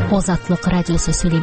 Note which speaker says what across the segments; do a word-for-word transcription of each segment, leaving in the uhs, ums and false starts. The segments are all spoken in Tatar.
Speaker 1: Азатлык радиосы сөйли.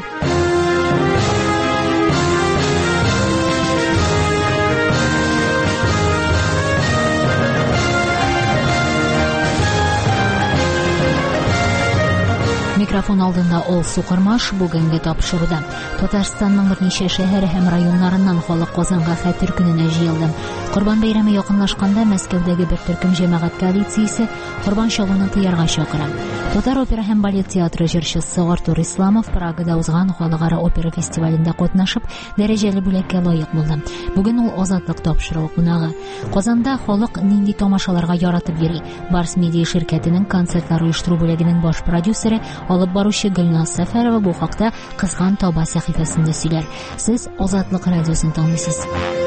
Speaker 1: Микрофон алдында ул Сукырмаш бүгенге тапшыруда. Татарстанның берничә шәһәр һәм районнарыннан халык Казанга Хәтер көненә җыелды. Корбан бәйрәме якынлашканда Мәскәүдәге бер төркем җәмәгать коалициясе корбан чалуны тыярга чакыра. Татар опера һәм балет театры җырчысы Артур Исламов Прагада узган халыкара опера фестивалендә катнашып, дәрәҗәле бүләккә лаек булды. Бүген ул Азатлык тапшыруы кунагы. Казанда халык нинди тамашаларга яратып йөри? Барс медиа ширкәтенең концертлар оештыру бүлегенең баш продюсеры алып баручы Гөлназ Сәфәрова бу хакта Кызган таба сәхифәсендә сөйләр. Сез Азатлык радиосын тыңлыйсыз.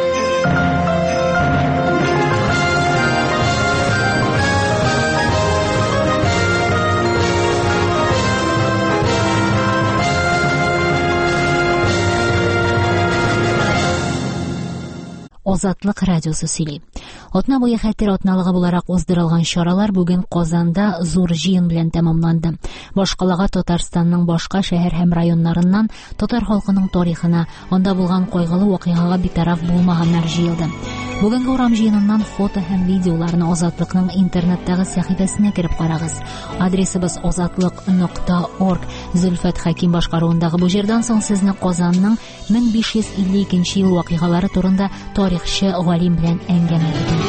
Speaker 1: Азатлык радиосы сөйли. Атна буе Хәтер атналыгы буларак уздырылган чаралар бүген Казанда зур җыен белән тәмамланды. Башкалага Татарстанның башка шәһәр һәм районнарыннан татар халкының тарихына, анда булган кайгылы вакыйгага битараф булмаганнар җыелды. Бүгенге урам җыеныннан фото һәм видеоларны Азатлыкның интернеттагы сәхифәсенә кереп карагыз. Адресыбыз азатлык нокта орг. Зөлфәт Хәким башкаруындагы бу җирдән соң сезне Казанның мең биш йөз илле икенче ел вакыйгалары турында тарихчы галим белән әңгәмә итәм.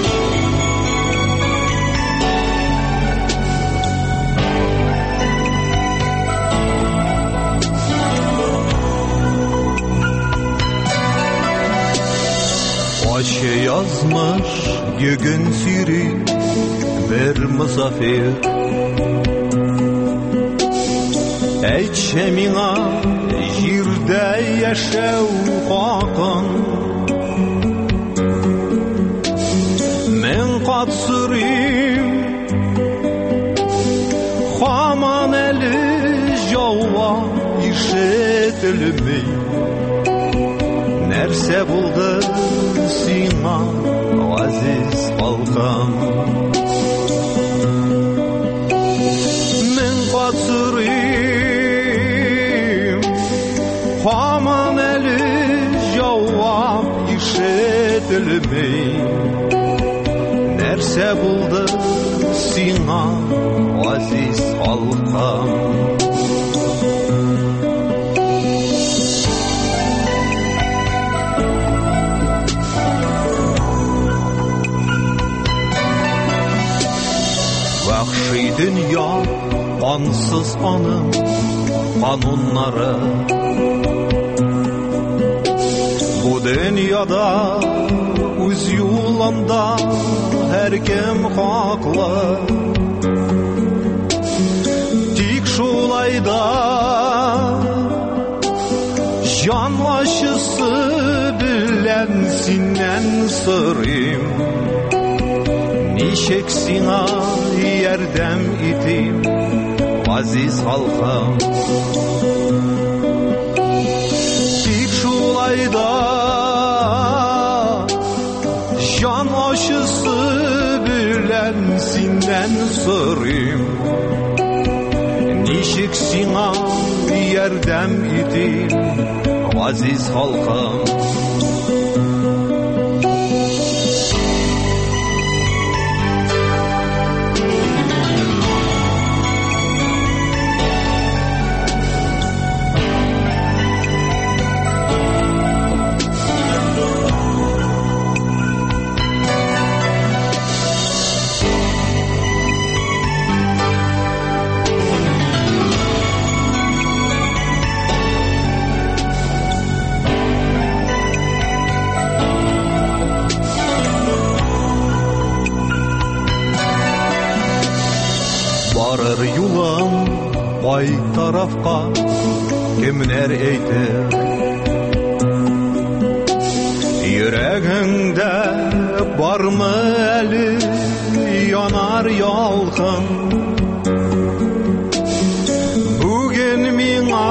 Speaker 2: Açı yazmış yegün siri bir musafir Әйтші миңа җирдә яшәү хакын Мен кат сорыйм Һаман әле җавап ишетелми Нәрсә булды сиңа газиз халкым Мен кат сорыйм Һаман әле җавап ишетелми Нәрсә булды сиңа газиз халкым Вахши дөнья ансыз аның кануннары Бу дөньяда үз юлында һәркем хаклы Тик шулайда җан ачысы белән синнән сорыйм Ничек сиңа ярдәм итим, газиз халкым Тик шулайда җан ачысы белән синнән сорыйм Ничек сиңа ярдәм итим, газиз халкым Барыр юлым бай тарафка кемнәр әйтер Йөрәгеңдә бармы әле янар ялкын Бүген миңа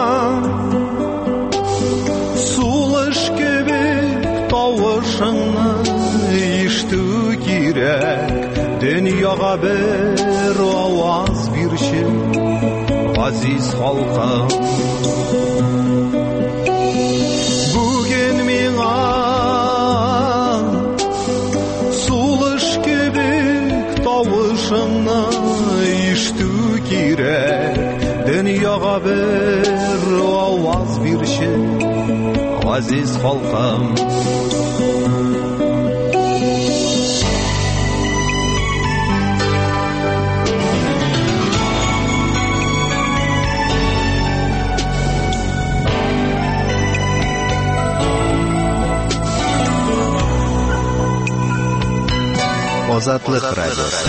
Speaker 2: сулыш кебек тавышыңны ишетү кирәк Дөньяга бер аваз бирче газиз халкым. Бүген миңа сулыш кебек тавышыңны иштүү кирәк. Дөньяга бер аваз бирче, газиз халкым. Азатлык радиосы.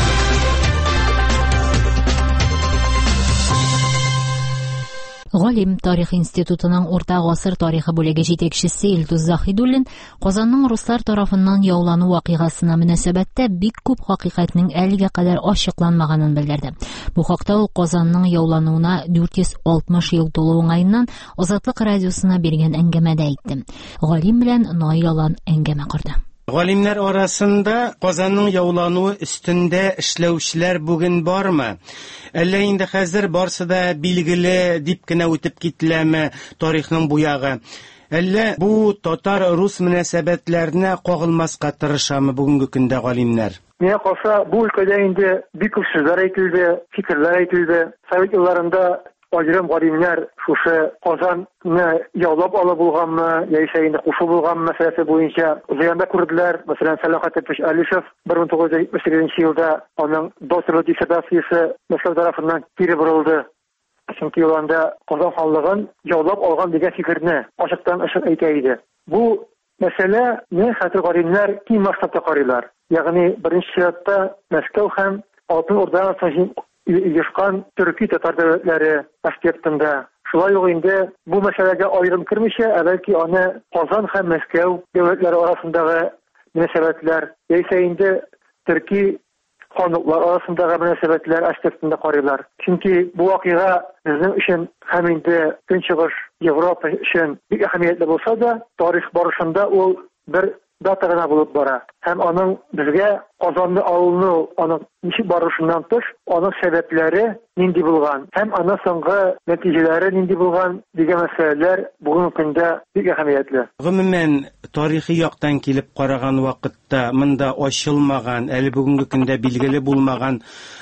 Speaker 1: Галим тарих институтының урта гасыр тарихы бүлеге җитәкчесе Илдус Заһидуллин Казанның руслар тарафыннан яулану вакыйгасына мөнәсәбәттә бик күп хакыйкатьнең әлегә кадәр ачыкланмаганын белдерде. Бу хакта ул Казанның яулануына дүрт йөз алтмыш ел тулу уңаеннан Азатлык радиосына биргән әңгәмәдә әйтте. Галим белән наилалан әңгәмә кырды.
Speaker 3: Галимнәр арасында Казанның яулануы өстендә эшләүчеләр бүген бармы? Әллә инде хәзер барсы да билгеле дип кенә үтеп кителәме тарихның буягы? Әллә бу татар-рус мөнәсәбәтләренә кагылмаска тырышамы бүгенге көндә галимнәр?
Speaker 4: Миңа калса, бу өлкәдә инде бик күп сүзләр әйтелде, фикерләр әйтелде. Совет елларында Аҗрым галимнәр шушы Казанны яулап алып булганмы, яисә инде кушу булганмы мәсьәләсе буенча зыянда күрделәр. Мәсәлән, Сәлахат Алишев бер мең тугыз йөз җитмеш сигезенче елда аның докторлык диссертациясе Мәскәү тарафыннан кире борылды. Чөнки ул анда Казан ханлыгын яулап алган дигән фикерне ачыктан-ачык әйтә иде. Бу мәсьәләне хәтер галимнәр киң максатта карыйлар. Ягъни беренче чиратта Мәскәү һәм Алтын Урдадан соң Ильяшкан төрки татар дәүләтләре аспектында. Шулай ук инде бу мәсьәләгә аерым кертмичә, бәлки аны Казан һәм Мәскәү дәүләтләре арасындагы мөнәсәбәтләр, яисә инде төрки ханлыклар арасындагы мөнәсәбәтләр аспектында карыйлар. Чөнки бу вакыйга безнең өчен һәм инде Көнчыгыш Европа өчен бик әһәмиятле булса да, тарих барышында ул бер дата гына булып бара. Һәм аның безгә Казанны алыну, аның ничек барышыннан тыш, аның сәбәпләре нинди булган, һәм аның соңгы нәтиҗәләре нинди булган дигән мәсьәләләр бүгенге көндә бик әһәмиятле.
Speaker 3: Гомумән, тарихи яктан килеп караган вакытта монда ачылмаган, әле бүгенге көндә билгеле булмаган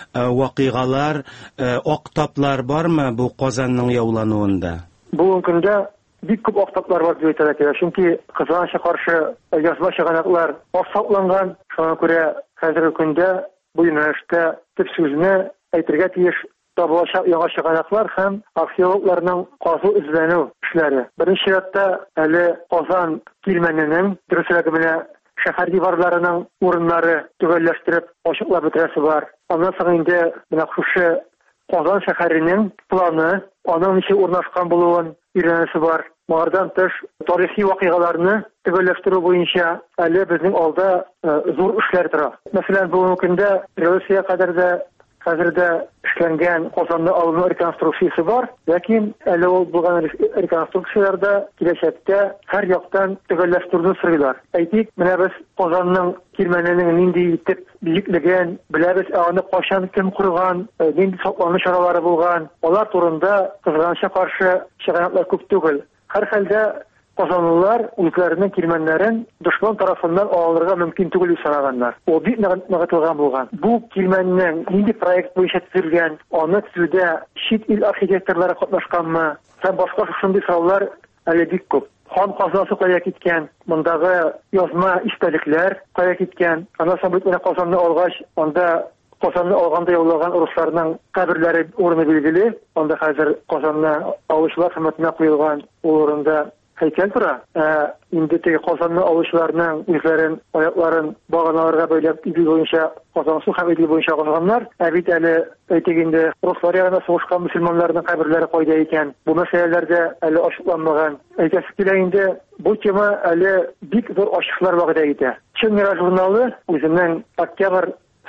Speaker 3: вакыйгалар, актаплар бармы бу Казанның яулануында?
Speaker 4: Бүгенге көндә бик күп актаплар бар дип әйтәләр кирәк. Чөнки Казанга каршы язма чыганаклар сакланган. Шуңа күрә хәзерге көндә бу юнәлештә төп сүзне әйтергә тиеш табылачак яңа чыганаклар һәм археологларның казу эзләнү эшләре. Беренче чиратта әле Казан килмәненең дөресрәге белән шәһәр диварларының урыннары төгәлләштереп ачыклап бетерәсе бар. Аннан соң инде менә шушы Казан шәһәренең планы, аның ничек урнашкан булуын өйрәнәсе бар. Моңардан тыш тарихи вакыйгаларны төгәлләштерү буенча әле безнең алда зур эшләр тора. Мәсәлән, бүгенге көндә революция кадәр дә хәзердә эшләнгән Казанны алыну реконструкциясе бар, ләкин әле ул булган реконструкцияләрдә киләчәктә һәр яктан төгәлләштерүне сорыйлар. Әйтик, менә без Казанның килмәненең нинди итеп бийеклеген беләбез, аны кайчан кем курган, нинди саклану чаралары булган, алар турында кызганычка каршы чыганаклар күп түгел. Һәр хәлдә Казанлылар үзләренең килмәннәрен дошман тарафыннан алырга мөмкин түгел дип санаганнар. Ул бик ныгытылган булган. Бу килмәннең нинди проект буенча төзелгән, аны төзүдә чит ил архитекторлары катнашканмы, һәм башка шундый сораулар әле бик күп. Хан казасы кая киткән, мондагы язма истәлекләр кая киткән, аннан соң бит менә Казанны алгач, анда Казанны алганда яулаган русларның каберләре урыны билгеле, анда хәзер Казанны алучылар хөрмәтенә куелган урында һәйкәл тора. Инде теге Казанны алучыларның үзләрен, аякларын баганаларга бәйләп идел буенча Казан су һәм идел буенча казганнар. Ә бит әле әйтик инде руслар ягына сугышкан мөселманнарның каберләре кайда икән? Бу мәсьәләләрдә әле ачыкланмаган. Әйтәсе килә инде, бу тема әле бик зур ачыклар вәгъдә итә. Чыннара журналы үзенең октябрь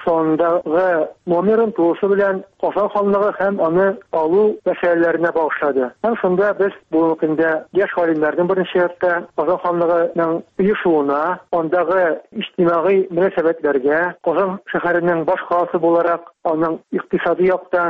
Speaker 4: sondагы номерын тулысы белән Казан ханлыгы һәм аны алу мәсьәләләренә багышлады. Һәм шунда без бу көндә яшь галимнәрнең беренче чиратта Казан ханлыгының оешуына, андагы иҗтимагый мөнәсәбәтләргә, Казан шәһәренең баш каласы буларак, аның икътисади яктан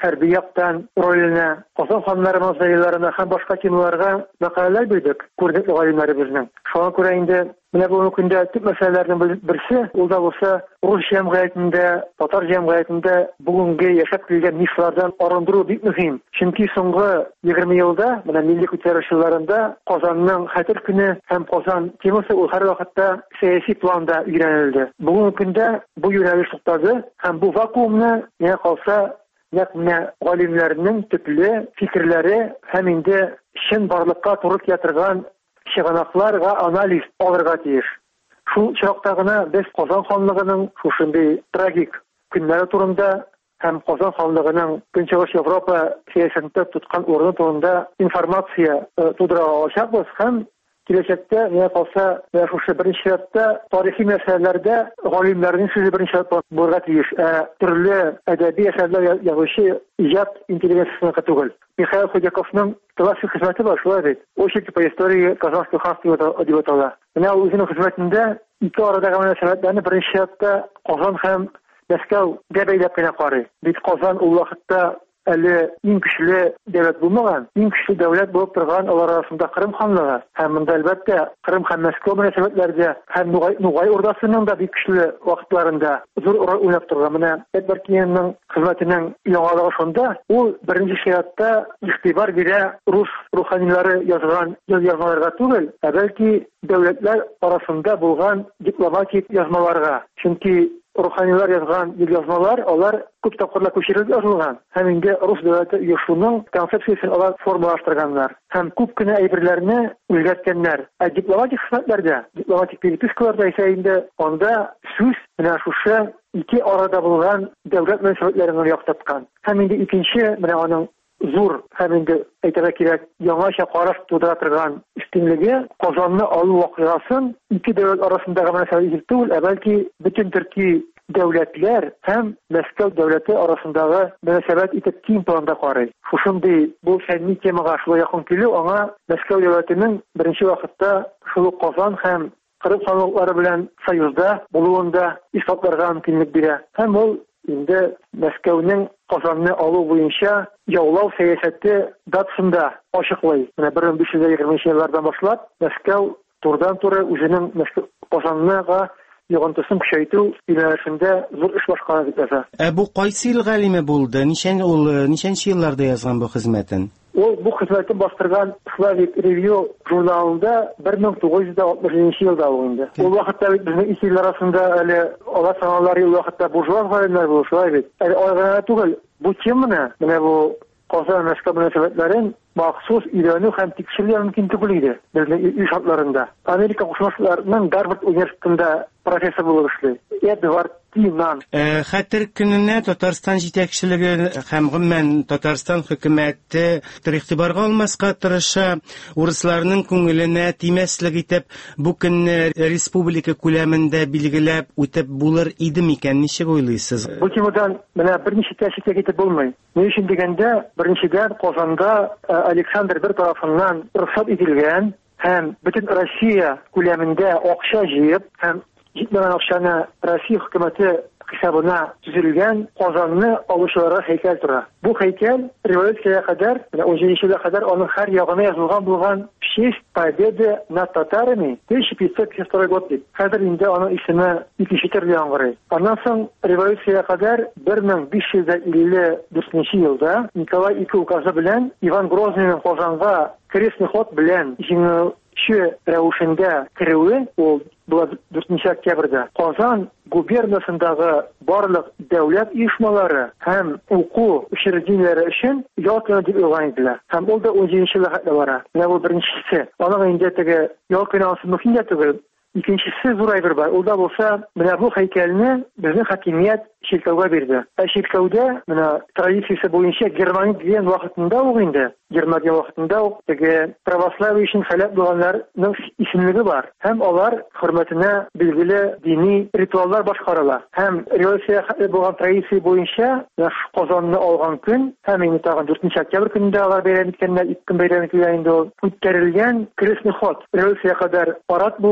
Speaker 4: хәрби яктан ролена, Казан ханнары мавзолейларына һәм башка темаларга мәкаләләр бирдек күренекле галимнәребезнең. Шуңа күрә инде менә бу көндә төп мәсьәләләрнең берсе ул да булса рус җәмгыятендә, татар җәмгыятендә бүгенге яшәп килгән мифлардан арындыру бик мөһим. Чөнки соңгы егерме елда менә милли күтәрүш елларында Казанның хәтер көне һәм Казан темасы ул һәр вакытта сәяси планда өйрәнелде. Бүгенге көндә бу юнәлеш туктады һәм бу вакуумны менә калса нәкъ менә галимнәрнең төпле фикерләре һәм инде чын барлыкка туры килә торган чыганакларга анализ алырга тиеш. Шул чакта гына без Казан ханлыгының шушындый трагик көннәре турында һәм Казан ханлыгының Көнчыгыш Европа сәясәтендә тоткан урыны турында информация тудыра алачакбыз һәм киләчәктә менә калса шушы беренче чиратта тарихи мәсьәләләрдә галимнәрнең сүзе беренче чиратта булырга тиеш. Ә төрле әдәби әсәрләр язучы иҗат интеллигенциясына түгел. Михаил Ходяковның классик хезмәте бар, шулай бит. Очерки по истории казанского ханства дип атала. Менә ул үзенең хезмәтендә ике арадагы мөнәсәбәтләрне беренче чиратта Казан һәм Мәскәү дип әйтеп кенә карый. Бит Казан ул вакытта әле иң көчле дәүләт булмаган, иң көчле дәүләт булып торган алар арасында Кырым ханлыгы. Һәм монда әлбәттә Кырым һәм Мәскәү мөнәсәбәтләрендә һәм Нугай, Нугай урдасының да бик көчле вакытларында зур роль уйнап торган. Менә Эдвардкинның хезмәтенең яңалыгы шунда, ул беренче чиратта игътибар бирә рус руханилары язган язмаларга түгел, ә бәлки дәүләтләр арасында булган дипломатик язмаларга. Чөнки руханилар язган язмалар, алар күп тапкырлар күчерелеп язылган. Һәм инде рус дәүләте оешуның концепциясын алар формалаштырганнар. Һәм күп кенә әйберләрне үзгәрткәннәр. Ә дипломатик хезмәтләрдә, дипломатик перепискаларда исә инде анда сүз менә шушы ике арада булган дәүләт мөнәсәбәтләрен яктырткан. Һәм инде икенче менә аның зур һәм инде әйтергә кирәк яңаша караш тудыра торган өстенлеге Казанны алу вакыйгасын ике дәүләт арасындагы мөнәсәбәт түгел, ә бәлки бөтен төрки дәүләтләр һәм Мәскәү дәүләте арасындагы мөнәсәбәт итеп киң планда карый. Шушындый бу фәнни темага шулай якын килү аңа Мәскәү дәүләтенең беренче вакытта шул Казан һәм Кырым ханлыклары белән союзда булуында исбатларга мөмкинлек бирә. Һәм ул инде Мәскәүнең Казанны алу буенча яулау сәясәте датасында ачыклый. Менә бер мең биш йөз егерменче еллардан башлап Мәскәү турыдан-туры үзенең Казанныга йогынтысын көчәйтү юнәлешендә зур эш башкара дип яза.
Speaker 3: Ә бу кайсы ел галиме булды? Ничәнче ул ничәнче елларда язган бу хезмәтен?
Speaker 4: Ул бу хезмәтен бастырган Slavic Review журналында бер мең тугыз йөз алтмыш җиденче елда ул инде. Ул вакытта безнең исемләр арасында әле алар саналары ул вакытта буржуа галимнәр булып шулай бит. Әле айгына түгел. Бу теманы, менә бу Казан Мәскәү мөнәсәбәтләрен махсус өйрәнү һәм тикшерү мөмкин түгел иде безнең ил шартларында. Америка Кушма Штатларының Гарвард университетында профессор булып эшли. Эдвард Киннан.
Speaker 3: Хәтер көненә Татарстан җитәкчелеге һәм гомумән Татарстан хөкүмәте игътибарга алмаска тырыша, урысларның күңеленә тимәслек итеп бу көнне республика күләмендә билгеләп үтеп булыр иде микән? Ничек уйлыйсыз?
Speaker 4: Бу темадан менә берничә тәшкил итеп булмый. Ни өчен дигәндә, беренчедән Казанда Александр бер тарафыннан рөхсәт ителгән һәм бөтен Россия күләмендә акча җыеп һәм җитмәгән акчаны Россия хөкүмәте хисабына төзелгән Казанны алучыларга һәйкәл тора. Бу һәйкәл революциягә кадәр, менә ун җиденче елга кадәр аның һәр ягына язылган булган «Честь победы над татарами тысяча пятьсот пятьдесят второй год» дип. Хәзер инде аның исеме икенче төрле яңгырый. Аннан соң революциягә кадәр бер мең биш йөз илле дүртенче елда Николай ике указы белән Иван Грозныйның Казанга крестный ход белән җиңүче рәвешендә керүе, ул була дүртенче октябрьдә Казан губернасындагы барлык дәүләт оешмалары һәм уку учреждениеләре өчен ял көне дип уйлаган иделәр. Һәм ул да ун җиденче елга хәтле бара. Менә бу беренчесе. Аның инде теге ял көне ансы мөһим дә түгел. Икенчесе зур әйбер бар. Ул да булса, менә бу һәйкәлне безнең хакимият чиркәүгә бирде. Ә чиркәүдә менә традициясе буенча Германия дигән вакытында ук инде, Германия вакытында ук теге православие өчен хәләт булганнарның исемлеге бар. Һәм алар хөрмәтенә билгеле дини ритуаллар башкарыла. Һәм революция булган традиция буенча Казанны алган көн һәм инде тагын дүртенче октябрь көнендә алар бәйрәм иткәннәр, ике көн бәйрәм иткән инде ул үткәрелгән крестный ход. Революция кадәр парад булган,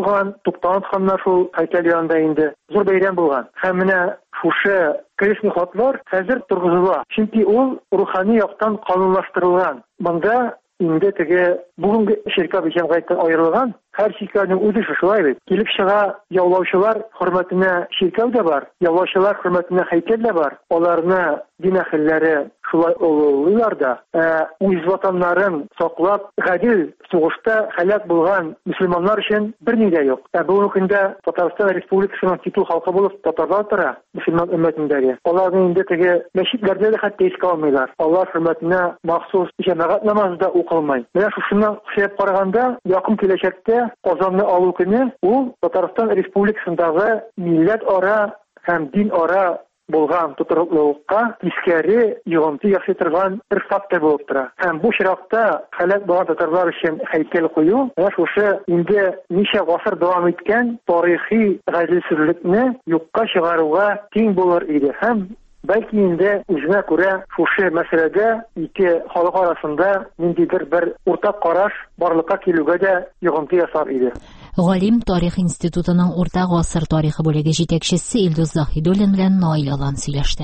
Speaker 4: туктан атканнар шул һәйкәл янында инде зур бәйрәм булган. Һәм менә шушы крестный хатлар хәзер торгызыла. Чөнки ул рухани яктан канунлаштырылган. Монда инде теге бүгенге ширка җәмгыятьтән аерылган һәр ширкәнең үзе шулай бит. Килеп чыга яулаучылар хөрмәтенә ширкә дә бар, яулаучылар хөрмәтенә һәйкәл дә бар. Аларны дин әһелләре шулай олылыйлар да. Үз ватаннарын саклап, гадил сугышта һәлак булган мөселманнар өчен берни дә юк. Ә бүгенге көндә Татарстан Республикасының титул халкы булып татарлар тора, мөселман өммәтендәге. Аларны инде теге мәчетләрдә дә хәтта искә алмыйлар. Аллаһ хөрмәтенә махсус җәмәгать намазы да укылмый. Менә шушыннан хәеп караганда, якын киләчәктә Казанны алу көне ул Татарстан Республикасындагы милләт-ара һәм дин-ара булган тотрыклыкка тискәре йогынты ясый торган бер фактор булып тора. Һәм бу чиракта һәлак булган татарлар өчен һәйкәл кую, менә шушы инде ничә гасыр дәвам иткән тарихи гаделсезлекне юкка чыгаруга тиң булыр иде. Һәм бәлки инде үзенә күрә шушы мәсьәләдә ике халык арасында ниндидер бер уртак караш барлыкка килүгә дә йогынты ясар иде.
Speaker 1: Галим тарих институтының урта гасыр тарихы бүлеге җитәкчесе Илдус Заһидуллин белән Наил Алан сөйләште.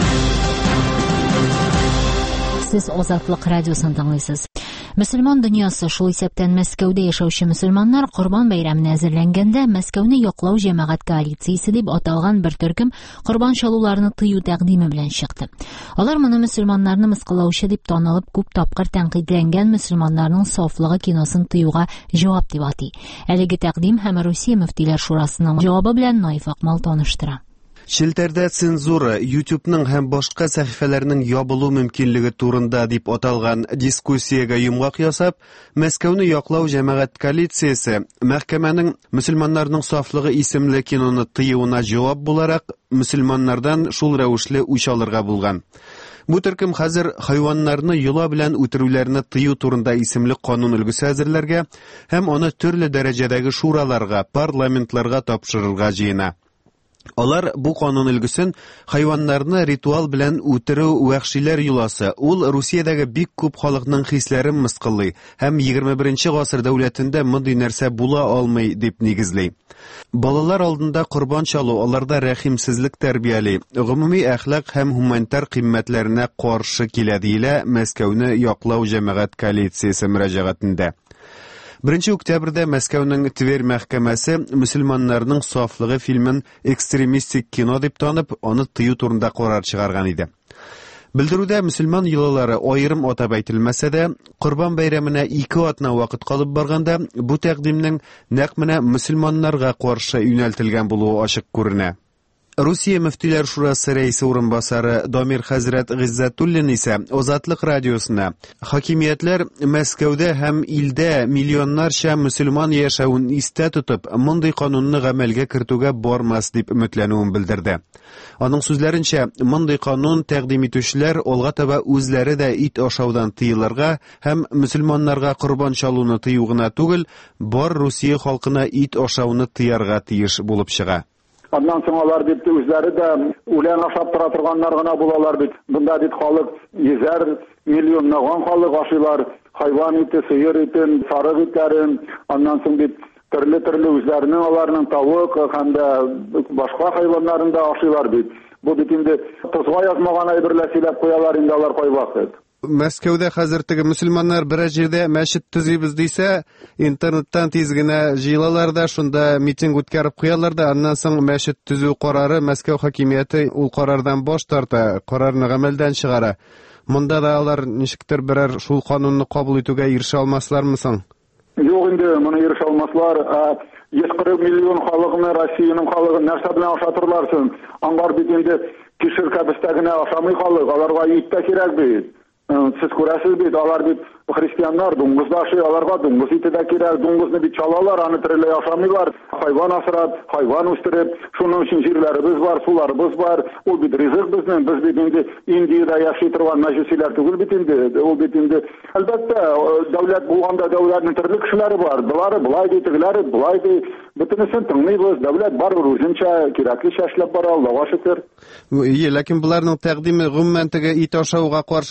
Speaker 1: Сез Азатлык радиосын тыңлыйсыз. Мөселман дөньясы, шул исәптән Мәскәүдә яшәүче мөселманнар Корбан бәйрәменә әзерләнгәндә Мәскәүне яклау җәмәгать коалициясе дип аталган бер төркем корбан чалуларны тыю тәкъдиме белән чыкты. Алар моны мөселманнарны мыскыллаучы дип танылып, күп тапкыр тәнкыйтьләнгән мөселманнарның сафлыгы киносын тыюга җавап дип атый. Әлеге тәкъдим һәм Русия мөфтиләр шурасының җавабы белән Наиф Акмал таныштыра.
Speaker 2: Челтәрдә цензура, YouTubeның һәм башка сәхифәләрнең ябылу мөмкинлеге турында дип аталган дискуссиягә йомгак ясап, Мәскәүне яклау җәмәгать коалициясе мәхкәмәнең мөселманнарның сафлыгы исемле киноны тыюына җавап буларак мөселманнардан шул рәвешле үч алырга булган. Бу төркем хәзер хайваннарны йола белән үтерүләрне тыю турында исемле канун өлгесе әзерләргә һәм аны төрле дәрәҗәдәге шураларга, парламентларга тапшырырга җыена. Алар бу канун өлгесен хайваннарны ритуал белән үтерү вәхшиләр юласы, ул Русиядәге бик күп халыкның хисләрен мыскыллый һәм егерме беренче гасыр дәүләтендә мондый нәрсә була алмый дип нигезли. Балалар алдында корбан чалу аларда рәхимсезлек тәрбияли, гомуми әхлак һәм гуманитар кыйммәтләренә каршы килә диелә Мәскәүне яклау җәмәгать коалициясе мөрәҗәгатендә. Беренче октябрьдә Мәскәүнең Тверь мәхкәмәсе мөселманнарның сафлыгы фильмен экстремистик кино дип танып, аны тыю турында карар чыгарган иде. Белдерүдә мөселман йолалары аерым атап әйтелмәсә дә, Корбан бәйрәменә ике атна вакыт калып барганда, бу тәкъдимнең нәкъ менә мөселманнарга каршы юнәлтелгән булуы ачык күренә. Русия мөфтиләр шурасы рәисе урынбасары Дамир хәзрәт Гыйззәтуллин исә Азатлык радиосына хакимиятләр Мәскәүдә һәм илдә миллионнарча мөселман яшәвен истә тотып, мондый канунны гамәлгә кертүгә бармас дип өметләнүен белдерде. Аның сүзләренчә, мондый канун тәкъдим итүчеләр алга таба үзләре дә ит ашаудан тыелырга һәм мөселманнарга корбан чалуны тыю гына түгел, бар Русия халкына ит ашауны тыярга тиеш булып чыга.
Speaker 5: Аннан соң алар дип үзләре дә үлән ашап тора торганнар гына булалар бит. Бунда дип халык йөзәр миллионлаган халык ашыйлар, хайван ите, сыер итен, сарык итләрен, аннан соң дип төрле-төрле үзләренең аларның тавык һәм дә башка хайваннарын да ашыйлар бит. Бу бит инде тозга язмаган әйберләр сөйләп куялар инде алар кайвакыт.
Speaker 2: Мәскәүдә хәзер теге мөселманнар берәр җирдә мәчет төзибез дисә, интернеттан тиз генә җыелалар да, шунда митинг үткәреп куялар да, аннан соң мәчет төзү карары Мәскәү хакимияте ул карардан баш тарта, карарны гамәлдән чыгара. Монда да алар ничектер берәр шул канунны кабул итүгә ирешә алмаслармы соң?
Speaker 5: Юк инде, моны ирешә алмаслар. йөз кырык миллион халыкны, Россиянең халыгын нәрсә белән ашатырлар соң? Аңгар бит инде кишер кәбестә генә ашамый халык, аларга ит тә кирәк бит. Siz күрәсез бит, алар бит христианнар, дуңгыз да ашый, аларга дуңгыз ите дә кирәк, дуңгызны бит чалалар, аны тереләй ашамыйлар. Хайван асрап, хайван үстереп, шуның өчен җирләребез бар, суларыбыз бар. Ул бит ризык безнең, без бит инде Индиядә яши торган мәҗүсиләр түгел бит инде. Ул бит инде әлбәттә дәүләт булганда дәүләтнең төрле кешеләре бар. Булары булай ди, тегеләре булай ди. Бөтенесен тыңлыйбыз, дәүләт барыбер үзенчә кирәкле эшләп бара, Аллага шөкер.
Speaker 2: Ләкин буларның тәкъдиме гомумән теге ит ашауга каршы түгел,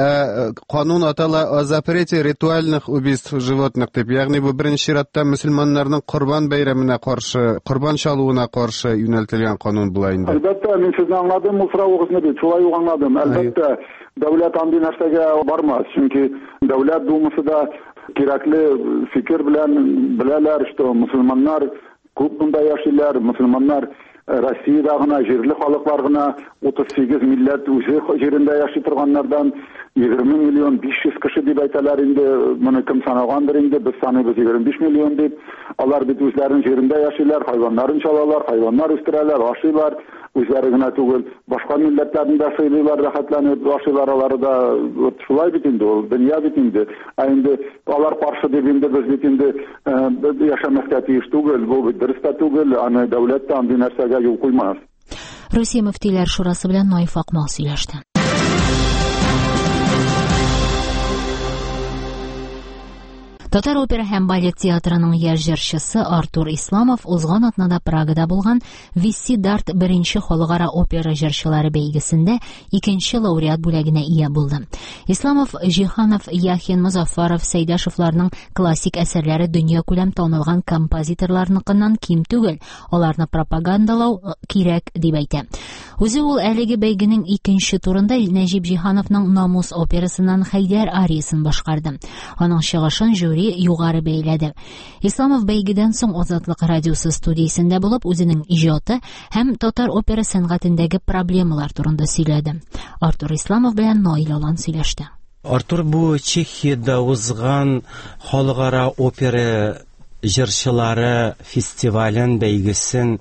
Speaker 2: канун атала о запрете ритуальных убийств животных дип, ягъни бу беренче чиратта мөселманнарның Корбан бәйрәменә каршы, Корбан чалуына каршы юнәлтелгән канун була инде.
Speaker 5: Әлбәттә, мин сезне аңладым, ул сорауыгызны бит, шулай ук аңладым. Әлбәттә, дәүләт андый нәрсәгә бармас, чөнки дәүләт думасы да кирәкле фикер белән беләләр, что мөселманнар күп монда яшиләр, мөселманнар Россиядә гына, җирле халыклар гына утыз сигез милләт үзе җирендә яши торганнардан егерме миллион биш йөз кеше дип әйтәләр инде, моны кем санагандыр инде, без саныйбыз егерме биш миллион дип. Алар бит үзләренең җирендә яшиләр, хайваннарын чалалар, хайваннар үстерәләр, ашыйлар, үзләре генә түгел, башка милләтләрне дә сыйлыйлар, рәхәтләнеп ашыйлар, алар да шулай бит инде, ул дөнья бит инде. Ә инде алар каршы дип инде без бит инде яшәмәскә тиеш түгел, бу бит дөрес тә түгел, аны дәүләт тә андый нәрсәгә юл куймас.
Speaker 1: Россия мөфтиләр шурасы белән Наиф Акмал сөйләште. Татар опера һәм балет театрының яшь җырчысы Артур Исламов узган атнада Прагада булган Висси Дарт беренче халыкара опера җырчылары бәйгесендә икенче лауреат бүләгенә ия булды. Исламов, Җиһанов, Яхин, Музаффаров, Сәйдәшевләрнең классик әсәрләре дөнья-күләм танылган композиторларныкыннан ким түгел, аларны пропагандалау кирәк дип әйтә. Үзе ул әлеге бәйгенең икенче турында Нәҗип Җиһановның Намус операсыннан Хәйдәр ариясын башкарды. Аның чыгышын жюри югары бәйләде. Исламов бәйгедән соң Азатлык радиосы студиясендә булып үзенең иҗаты һәм татар опера сәнгатендәге проблемалар турында сөйләде. Артур Исламов белән Наил Алан сөйләште.
Speaker 3: Артур, бу Чехиядә узган халыкара опера җырчылары фестивален, бәйгесен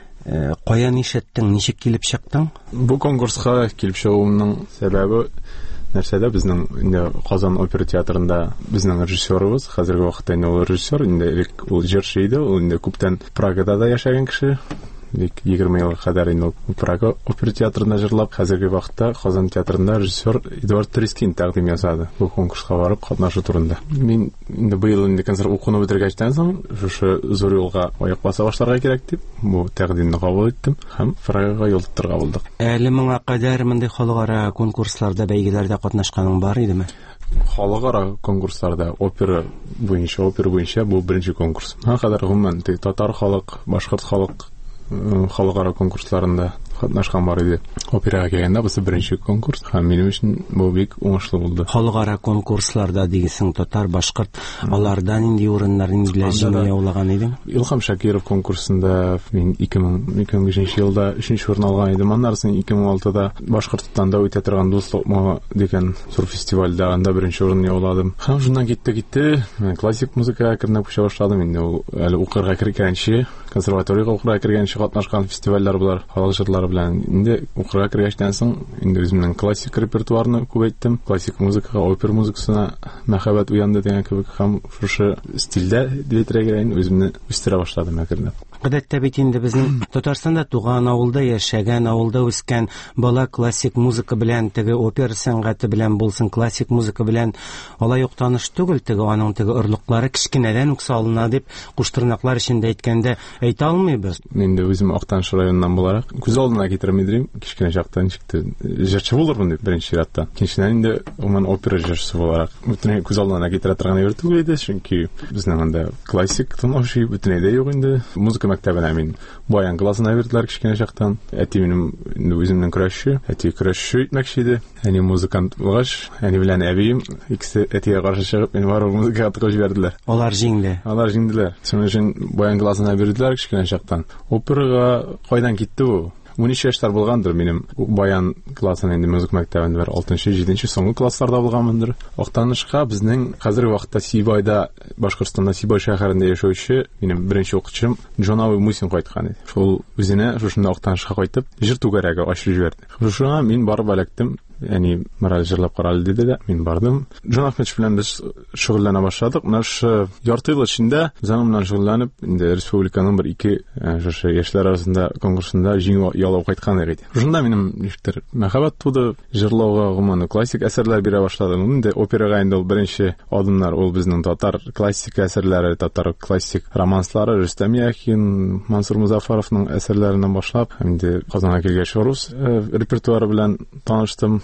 Speaker 3: каян ишеттең, ничек килеп чыктың?
Speaker 6: Бу конкурска килеп чыгуымның сәбәбе нәрсәдә, безнең инде Казан опера театрында безнең режиссерыбыз, хәзерге вакытта инде ул режиссер, инде ул җырчы иде, ул инде күптән Прагада да яшәгән кеше. егерме елга кадәр инде Прага опера театрында җырлап, хәзерге вакытта Казан театрында режиссер Эдуард Трискин тәкъдим ясады бу конкурска барып катнашу турында. Мин инде быел инде консерв укуны бетергәчтән соң шушы зур юлга аяк баса башларга кирәк дип, бу тәкъдимне кабул иттем һәм Прагага юл тотырга булдык.
Speaker 3: Әле моңа кадәр мондый халыкара конкурсларда, бәйгеләрдә катнашканың бар идеме?
Speaker 6: Халыкара конкурсларда опера буенча, опера буенча бу беренче конкурс. Һәм кадәр гомумән татар халык, башкорт халык халыкара конкурсларында катнашкан бар иде. Операга килгәндә бу беренче конкурс һәм минем өчен бу бик уңышлы булды.
Speaker 3: Халыкара конкурсларда дигесең, татар, башкорт, алардан инде урыннар инде җиңә яулаган идең?
Speaker 6: Илһам Шакиров конкурсында мин ике мең бишенче елда өченче урын алган идем. Аннан соң ике мең алтыда Башкортстанда үтә торган Дуслык дигән зур фестивальдә анда беренче урын яуладым. Һәм шуннан китте китте, классик музыкага кернәп күчә башладым инде. Әле укырга кергәнче, консерваториягә укырга кергәнче катнашкан фестивальләр булар, халык җырлары белән. Инде укырга кергәчтән соң инде үземнең классик репертуарны күбәйттем. Классик музыкага, опера музыкасына мәхәббәт уянды дигән кебек, һәм шушы стильдә диетрәгән үземне үстерә башладым әкренләп.
Speaker 3: Гадәттә бит инде безнең Татарстанда туган, авылда яшәгән, авылда үскән бала классик музыка белән, теге опера сәнгате белән булсын, классик музыка белән алай ук таныш түгел, теге аның теге орлыклары кичкенәдән үк салына дип куштырнаклар эчендә әйткәндә әйтә алмыйбыз.
Speaker 6: Инде үзем Актаныш районыннан буларак күз алдына китереп идем, кичкенә чактан чыкты. Җырчы булырмын дип беренче чиратта. Кичкенәдән инде ул опера җырчысы буларак бөтенләй күз алдына китерә торган әйбер түгел иде, чөнки безнең анда классик тоноши бөтенләй дә юк инде. Музыка мәктәбенә мин баян классына бирделәр кичкенә чактан. Әти минем үземнең көрәшче, әти көрәшче итмәкче иде. Әни музыкант булгач, әни белән әбием икесе әтигә каршы чыгып, мине бар музыкага тыгып җибәрделәр.
Speaker 3: Алар җиңде.
Speaker 6: Алар җиңделәр. Шуның өчен баян классына бирделәр кичкенә чактан. Операга кайдан китте бу? унөч яшьтәр булгандыр минем. Баян классына инде музыка мәктәбендә бер алтынчы, җиденче соңгы классларда булганмындыр. Актанышка безнең хәзерге вакытта Сибайда, Башкортстанда Сибай шәһәрендә яшәүче минем беренче укытучым Джонавый Мусин кайткан иде. Шул үзенә шушында Актанышка кайтып, җыр түгәрәгә ачып җибәрде. Шуңа мин барып эләктем. Яни мораль җырлап каралды диде дә, мин бардым. Джон Ахмедов белән без шөгыльләнә башладык. Наш ярты ел эчендә безнең белән шөгыльләнеп, инде республиканың бер ике шушы яшьләр арасында конкурсында җиңү ялап кайткан иде. Шунда минем ничектер мәхәббәт туды җырлауга, гомумән классик әсәрләр бирә башладым. Инде операга инде ул беренче адымнар, ул безнең татар классик әсәрләре, татар классик романслары, Рөстәм Яхин, Мансур Музаффаровның әсәрләреннән башлап, инде Казанга килгәч рус репертуары белән таныштым.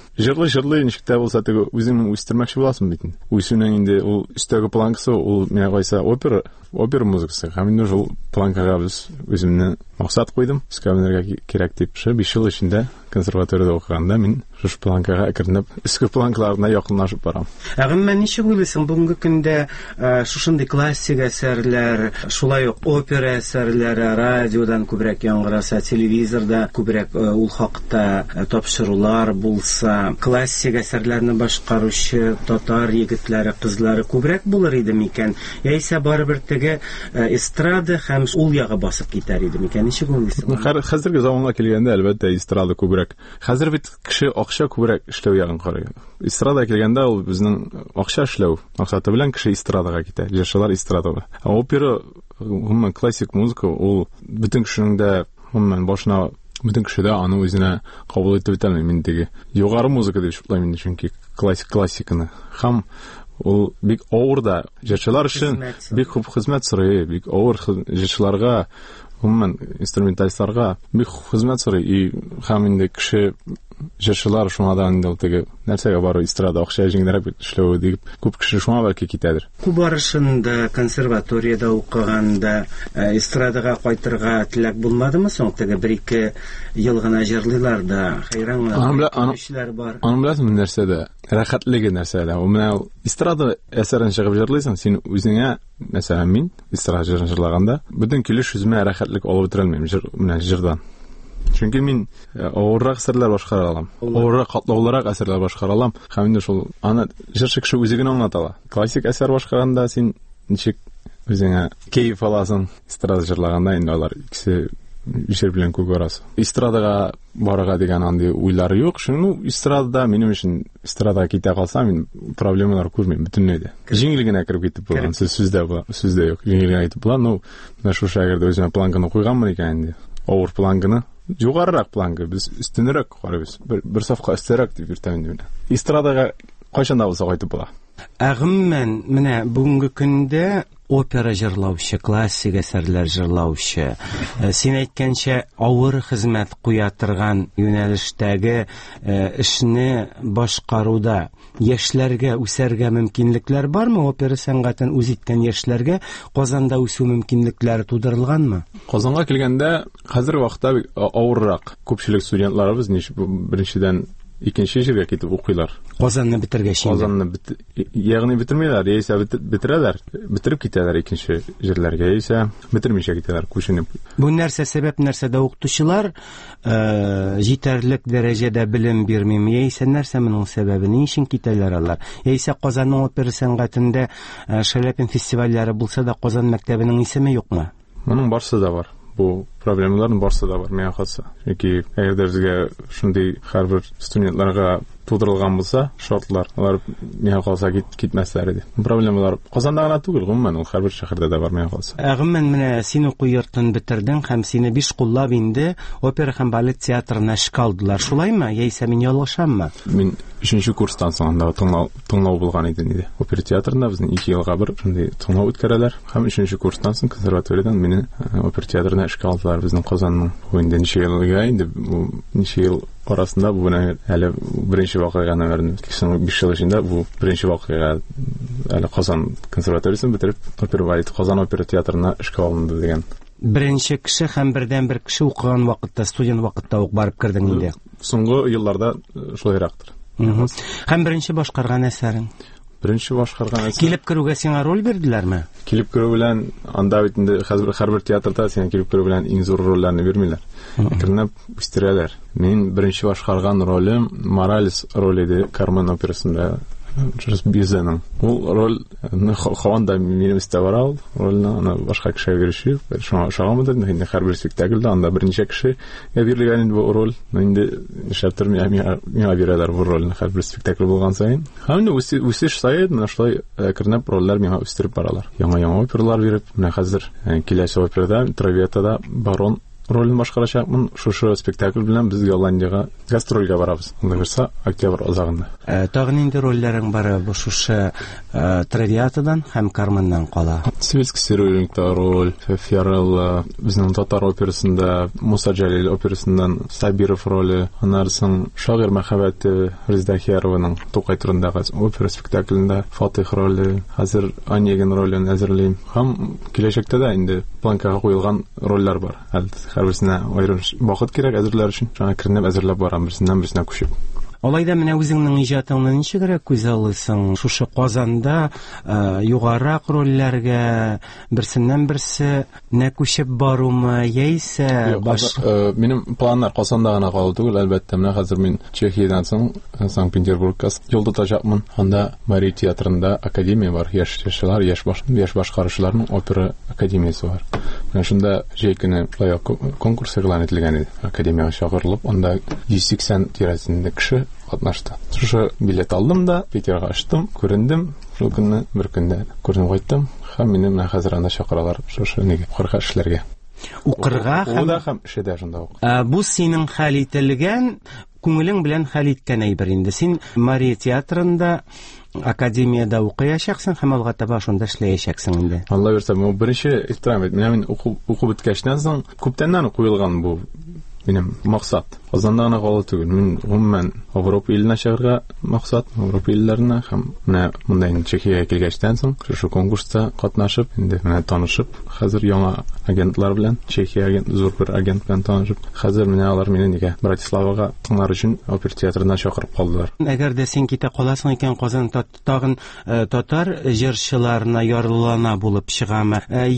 Speaker 6: Җырлы-җырлы ничек тә булса теге үзеңне үстермәкче буласың бит. Үсүнең инде ул өстәге планкасы, ул миңа кайса опера, опера музыкасы. Һәм инде шул планкага без үземне максат куйдым. Өскәмнәргә кирәк дип, биш ел эчендә консерваториядә укыганда мин шушы планкага әкренләп өске планкаларына якынлашып барам.
Speaker 3: Әгыммә ничек уйлыйсың бүгенге көндә шушындый классик әсәрләр, шулай ук опера әсәрләре радиодан күбрәк яңгыраса, телевизорда күбрәк ул хакта тапшырулар булса, классик әсәрләрне башкаручы татар егетләре, кызлары күбрәк булыр иде микән? Яисә барыбер теге эстрада һәм ул ягы басып китәр иде микән? Ничек уйлыйсың?
Speaker 6: Хәзерге заманга килгәндә әлбәттә эстрада күбрәк. Хәзер бит кеше акча күбрәк эшләү ягын карый. Эстрада килгәндә ул безнең акча эшләү максаты белән кеше эстрадага китә. Җырчылар эстрадага. Опера, гомумән классик музыка, ул бөтен кешенең дә гомумән башына бөтен кеше дә аны үзенә кабул итеп бетә алмый. Мин теге югары музыка дип шулай инде, чөнки классик классиканы һәм ул бик авыр да җырчылар өчен бик күп хезмәт сорый, бик авыр җырчыларга, гомумән инструменталистларга бик хезмәт сорый. И һәм инде кеше җырчылар шуңадан инде теге нәрсәгә бару, эстрада акча җиңнәрәк эшләү дип күп кеше шуңа бәлки китәдер.
Speaker 3: Күп барышында консерваториядә укыганда эстрадага кайтырга теләк булмадымы соң? Теге бер-ике ел гына җырлыйлар да, хәйран кешеләр бар.
Speaker 6: Аның беләсеңме нәрсәдә? Рәхәтлеге нәрсәдә. Ул менә эстрада әсәрен чыгып җырлыйсың, син үзеңә, мәсәлән, мин эстрада җырлаганда бөтен килеш үземә рәхәтлек алып бетерә алмыйм менә җырдан. Чөнки мин авыррак әсәрләр башкара алам. Авыррак катлаулырак әсәрләр башкара алам. Һәм инде шул аны җырчы кеше үзе генә аңлата ала. Классик әсәр башкарганда син ничек үзеңә кайф аласың, эстрада җырлаганда инде алар икесе җыр белән күк арасы. Эстрадага барырга дигән андый уйлары юк. Шуның эстрадада минем өчен эстрадага китә калсам, мин проблемалар күрмим бөтенләй дә. Җиңел генә кирип китеп булган. Сез сүздә бу, сүздә юк. Җиңел генә китеп була. Ну, менә шу шагырда үземә планканы куйганмын икән инде. Авыр планканы, югарырак планка, без өстенрәк карыйбыз. Бер бер сафка өстәрәк дип йөртәм инде. Эстрадага кайчан да булса кайтып була.
Speaker 3: Әгыммән менә бүгенге көндә опера җырлаучы, классик әсәрләр җырлаучы, син әйткәнчә авыр хезмәт куя торган юнәлештәге эшне башкаруда яшьләргә үсәргә мөмкинлекләр бармы? Опера сәнгатен үз иткән яшьләргә Казанда үсү мөмкинлекләре тудырылганмы?
Speaker 6: Казанга килгәндә хәзерге вакытта авыррак. Күпчелек студентларыбыз беренчедән икенче җиргә китеп укыйлар.
Speaker 3: Казанны бетергәч инде.
Speaker 6: Казанны бит, ягъни бетермиләр, яисә бетерәләр, бетереп китәләр икенче җирләргә, яисә бетермичә китәләр, күченеп.
Speaker 3: Бу нәрсә сәбәп, нәрсәдә укытучылар җитәрлек дәрәҗәдә белем бирмим, яисә нәрсә моның сәбәбе, ни өчен китәләр алар? Яисә Казанның опера сәнгатендә Шаляпин фестивальләре булса да Казан мәктәбенең исеме юкмы?
Speaker 6: Моның барысы да бар. Бу проблемаларның барысы да бар, миңа калса. Чөнки әгәр безгә шундый һәрбер студентларга тудырылган булса, шартлар, алар миңа калса китмәсләр иде. Проблемалар Казанда гына түгел, гомумән ул һәрбер шәһәрдә дә бар, миңа калса.
Speaker 3: Әгыммән менә син уку йортын бетердең һәм сине биш куллап инде опера һәм балет театрына эшкә алдылар. Шулаймы? Яисә мин ялгышаммы?
Speaker 6: Мин өченче курстан соң анда тыңлау тыңлау булган иде инде. Опера театрында безнең ике елга бер шундый тыңлау үткәрәләр. Һәм өченче курстан соң консерваториядан мине опера театрына эшкә алдылар. Безнең Казанның инде ничә елга инде ничә ел арасында бу әле беренче вакыйганы вернем. Кисен биш ел эчендә бу беренче вакыйга әле Казан консерваториясын бетереп опера балет Казан опера театрына эшкә алынды дигән.
Speaker 3: Беренче кеше һәм бердән бер кеше укыган вакытта, студент вакытта ук барып кирдең инде.
Speaker 6: Соңгы елларда шулайрактыр.
Speaker 3: Һәм беренче башкарган әсәрең?
Speaker 6: Беренче башкарган әсәр.
Speaker 3: Килеп керүгә сиңа роль бирделәрме?
Speaker 6: Килеп керү белән анда бит инде хәзер һәрбер театрда сиңа килеп керү белән иң зур рольләрне бирмиләр. Кирнәп үстерәләр. Мин беренче башкарган ролем Моралес роли иде Кармен операсында. Безенең. Ул роль хаванда минем истәварал, рольне аны башка кешегә бирүче. Шуңа шагамыды инде һәрбер спектакльдә анда беренче кеше бирелгән инде бу роль. Инде шәптер миңа бирәләр бу рольне һәрбер спектакль булган саен. Һәм үсеш саен менә шулай кирнәп рольләр миңа үстереп баралар. Яңа-яңа опералар биреп, менә хәзер киләсе операда Травиатада Барон ролен башкарачакмын. Шушы спектакль белән без Голландиягә гастрольгә барабыз. Анда берсе октябрь азагында.
Speaker 3: Тагы нинди рольләрең бар бу шушы Травиатадан һәм Карменнан кала?
Speaker 6: Светский Цирюльникта роль, Фиорелла, безнең татар операсында, Муса Джалил операсыннан Сабиров роле, аннан Шагыйрь мәхәббәте Резда Хиярованың Тукай турындагы опера спектаклендә Фатих роле, хәзер Онегин ролен әзерлим. Һәм киләчәктә дә инде планкага куелган рольләр бар. Һәрберсенә аерым вакыт кирәк әзерләр өчен. Шуңа кернеп әзерләп барам, берсеннән берсенә күчеп.
Speaker 3: Алайда менә үзеңнең иҗатыңны ничегрәк күз алыйсың? Шушы Казанда югарырак рольләргә берсеннән берсе нә күчеп барумы, яисә баш...
Speaker 6: Минем планнар Казанда гына калу түгел, әлбәттә, менә хәзер мин Чехиядән соң Санкт-Петербургка юл тотачакмын. Анда Мария театрында академия бар, яшь яшьләр, яшь баш яшь башкаручыларның опера академиясе бар. Менә шунда җәй көне конкурс игълан ителгән иде. Академияга чакырылып, анда йөз сиксән тирәсендә кеше катнашты. Шушы билет алдым да, Питерга ачтым, күрендем. Шул көнне бер көндә күренеп кайттым. Һәм мине менә хәзер анда чакыралар шушы неге укырга эшләргә.
Speaker 3: Укырга
Speaker 6: һәм эшедә шунда ук.
Speaker 3: Бу синең хәл ителгән, күңелең белән хәл иткән әйбер инде. Син Мария театрында академияда укыячаксың һәм алга таба шунда эшләячәксең инде.
Speaker 6: Алла бирсә, бу беренче ихтирам ит. Менә мин укып беткәчтән соң күптәннән куелган бу минем максат. Казанда гына калу түгел. Мин гомумән Европа иленә чыгарга максат, Европа илләренә һәм менә монда инде Чехиягә килгәчтән соң шушы конкурста катнашып, инде менә танышып, хәзер яңа агентлар белән, Чехия агент, зур бер агент белән танышып, хәзер менә алар мине нигә Братиславага тыңлар өчен опера театрына чакырып калдылар.
Speaker 3: Әгәр дә син китә каласың икән, Казан тагын татар җырчыларына ярылана булып чыгамы?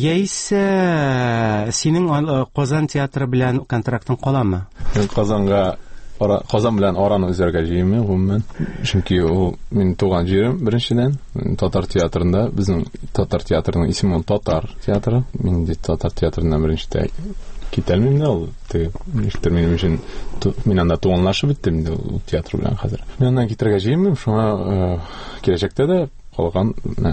Speaker 3: Яисә синең Казан театры белән контрактың каламы?
Speaker 6: Казанга Казан белән араны үзәргә җыймы, гомумән. Чөнки ул мин туган җирем беренчедән, татар театрында, безнең татар театрының исеме Татар театры. Мин ди татар театрына беренчедә китәлмим дә, ул ничектер минем өчен мин анда туганлашып биттем инде ул театр белән хәзер. Мин аннан китәргә җыймым, шуңа киләчәктә дә калган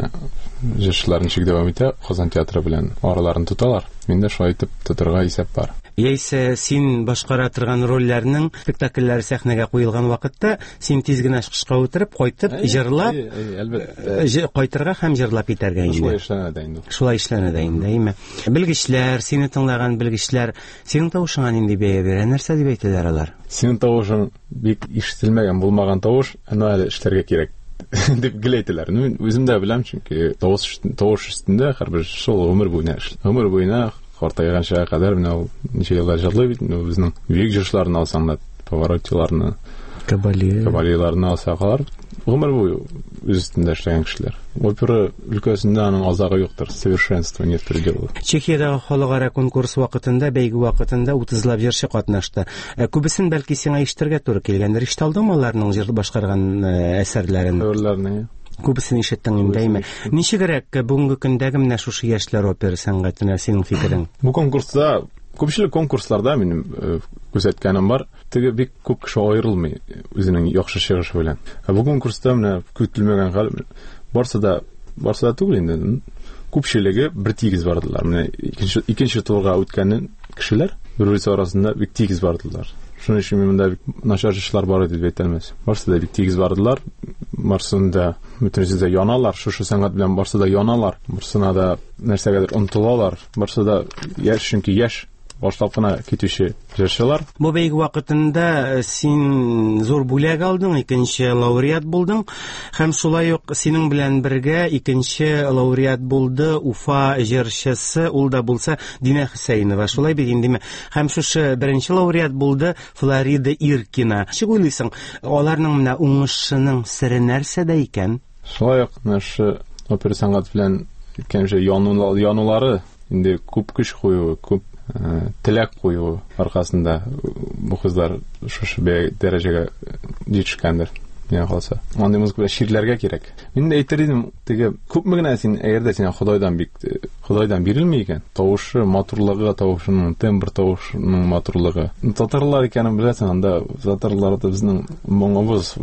Speaker 6: җырчылар ничек дәвам итә, Казан театры белән араларын тоталар. Миндә шулай итеп тотырга исәп бар.
Speaker 3: Яисә син башкара торган рольләрнең спектакльләре сәхнәгә куелган вакытта син тиз генә шкышка утырып, кайтып, җырлап, әлбәттә, кайтырга һәм җырлап итәргә инде.
Speaker 6: Шулай эшләнә дә инде.
Speaker 3: Шулай эшләнә дә инде, әйме. Белгечләр, сине тыңлаган белгечләр, синең тавышыңа нинди бәя бирә, нәрсә дип әйтәләр алар?
Speaker 6: Синең тавышың бик ишетелмәгән, булмаган тавыш, әнә әле эшләргә кирәк дип геләйтәләр. Мин үзем дә беләм, чөнки тавыш тавыш өстендә һәрбер шул гомер буена эшләр. Гомер буена картайганча кадәр менә ул ничә еллар җырлый бит, безнең бик җырчыларны алсаң да, Паваротиларны,
Speaker 3: Кабали,
Speaker 6: Кабалиларны алсаклар, гомер буе үз өстендә эшләгән кешеләр. Опера өлкәсендә аның азагы юктыр, совершенство нет предела.
Speaker 3: Чехиядагы халыкара конкурс вакытында, бәйге вакытында утызлап җырчы катнашты. Күбесен бәлки сиңа ишетергә туры килгәндер. Ишетә алдыңмы аларның җыр башкарган әсәрләрен?
Speaker 6: Әсәрләрне.
Speaker 3: Күбесен ишеттең инде. Ничегрәк бүгенге көндәге менә шушы яшьләр опера сәнгатенә синең фикерең?
Speaker 6: Бу конкурста, күпчелек конкурсларда минем күзәткәнем бар, теге бик күп кеше аерылмый үзенең яхшы чыгышы белән. Бу конкурста менә көтелмәгән хәл, барсы да, барсы да түгел инде. Күпчелеге бер тигез бардылар. Менә икенче икенче турга үткән кешеләр бер-берсе арасында бик тигез бардылар. Шуның өчен монда бик начар җырлар бар дип әйтәлмәс. Барсы да бик тигез бардылар. Барсында бөтенесе дә яналар, шушы сәнгать белән барсы да яналар. Барсына да нәрсәгәдер онтылалар. Барсы да яшь, чөнки яшь башлап кына китүче җырчылар.
Speaker 3: Бу бәйге вакытында син зур бүләк алдың, икенче лауреат булдың, һәм шулай ук синең белән бергә икенче лауреат булды Уфа җырчысы, ул да булса Динә Хөсәйнова. Шулай бит инде. Һәм шушы беренче лауреат булды Флорида Иркина. Ничек уйлыйсың, аларның менә уңышының сере нәрсәдә икән?
Speaker 6: Шулай ук нәшә опера сәнгать белән икенче янулары инде күп көч кую, күп теләк кую аркасында бу кызлар шушы дәрәҗәгә җиткәндер. Менә халса. Мондый музыка ширләргә кирәк. Мин дә әйтер идем, теге күпме генә син, әгәр дә син Худайдан бик Худайдан бирелми икән, тавышы, матурлыгы, тавышының тембр тавышының матурлыгы. Татарлар икәнен беләсең, анда татарларда безнең моңыбыз бар.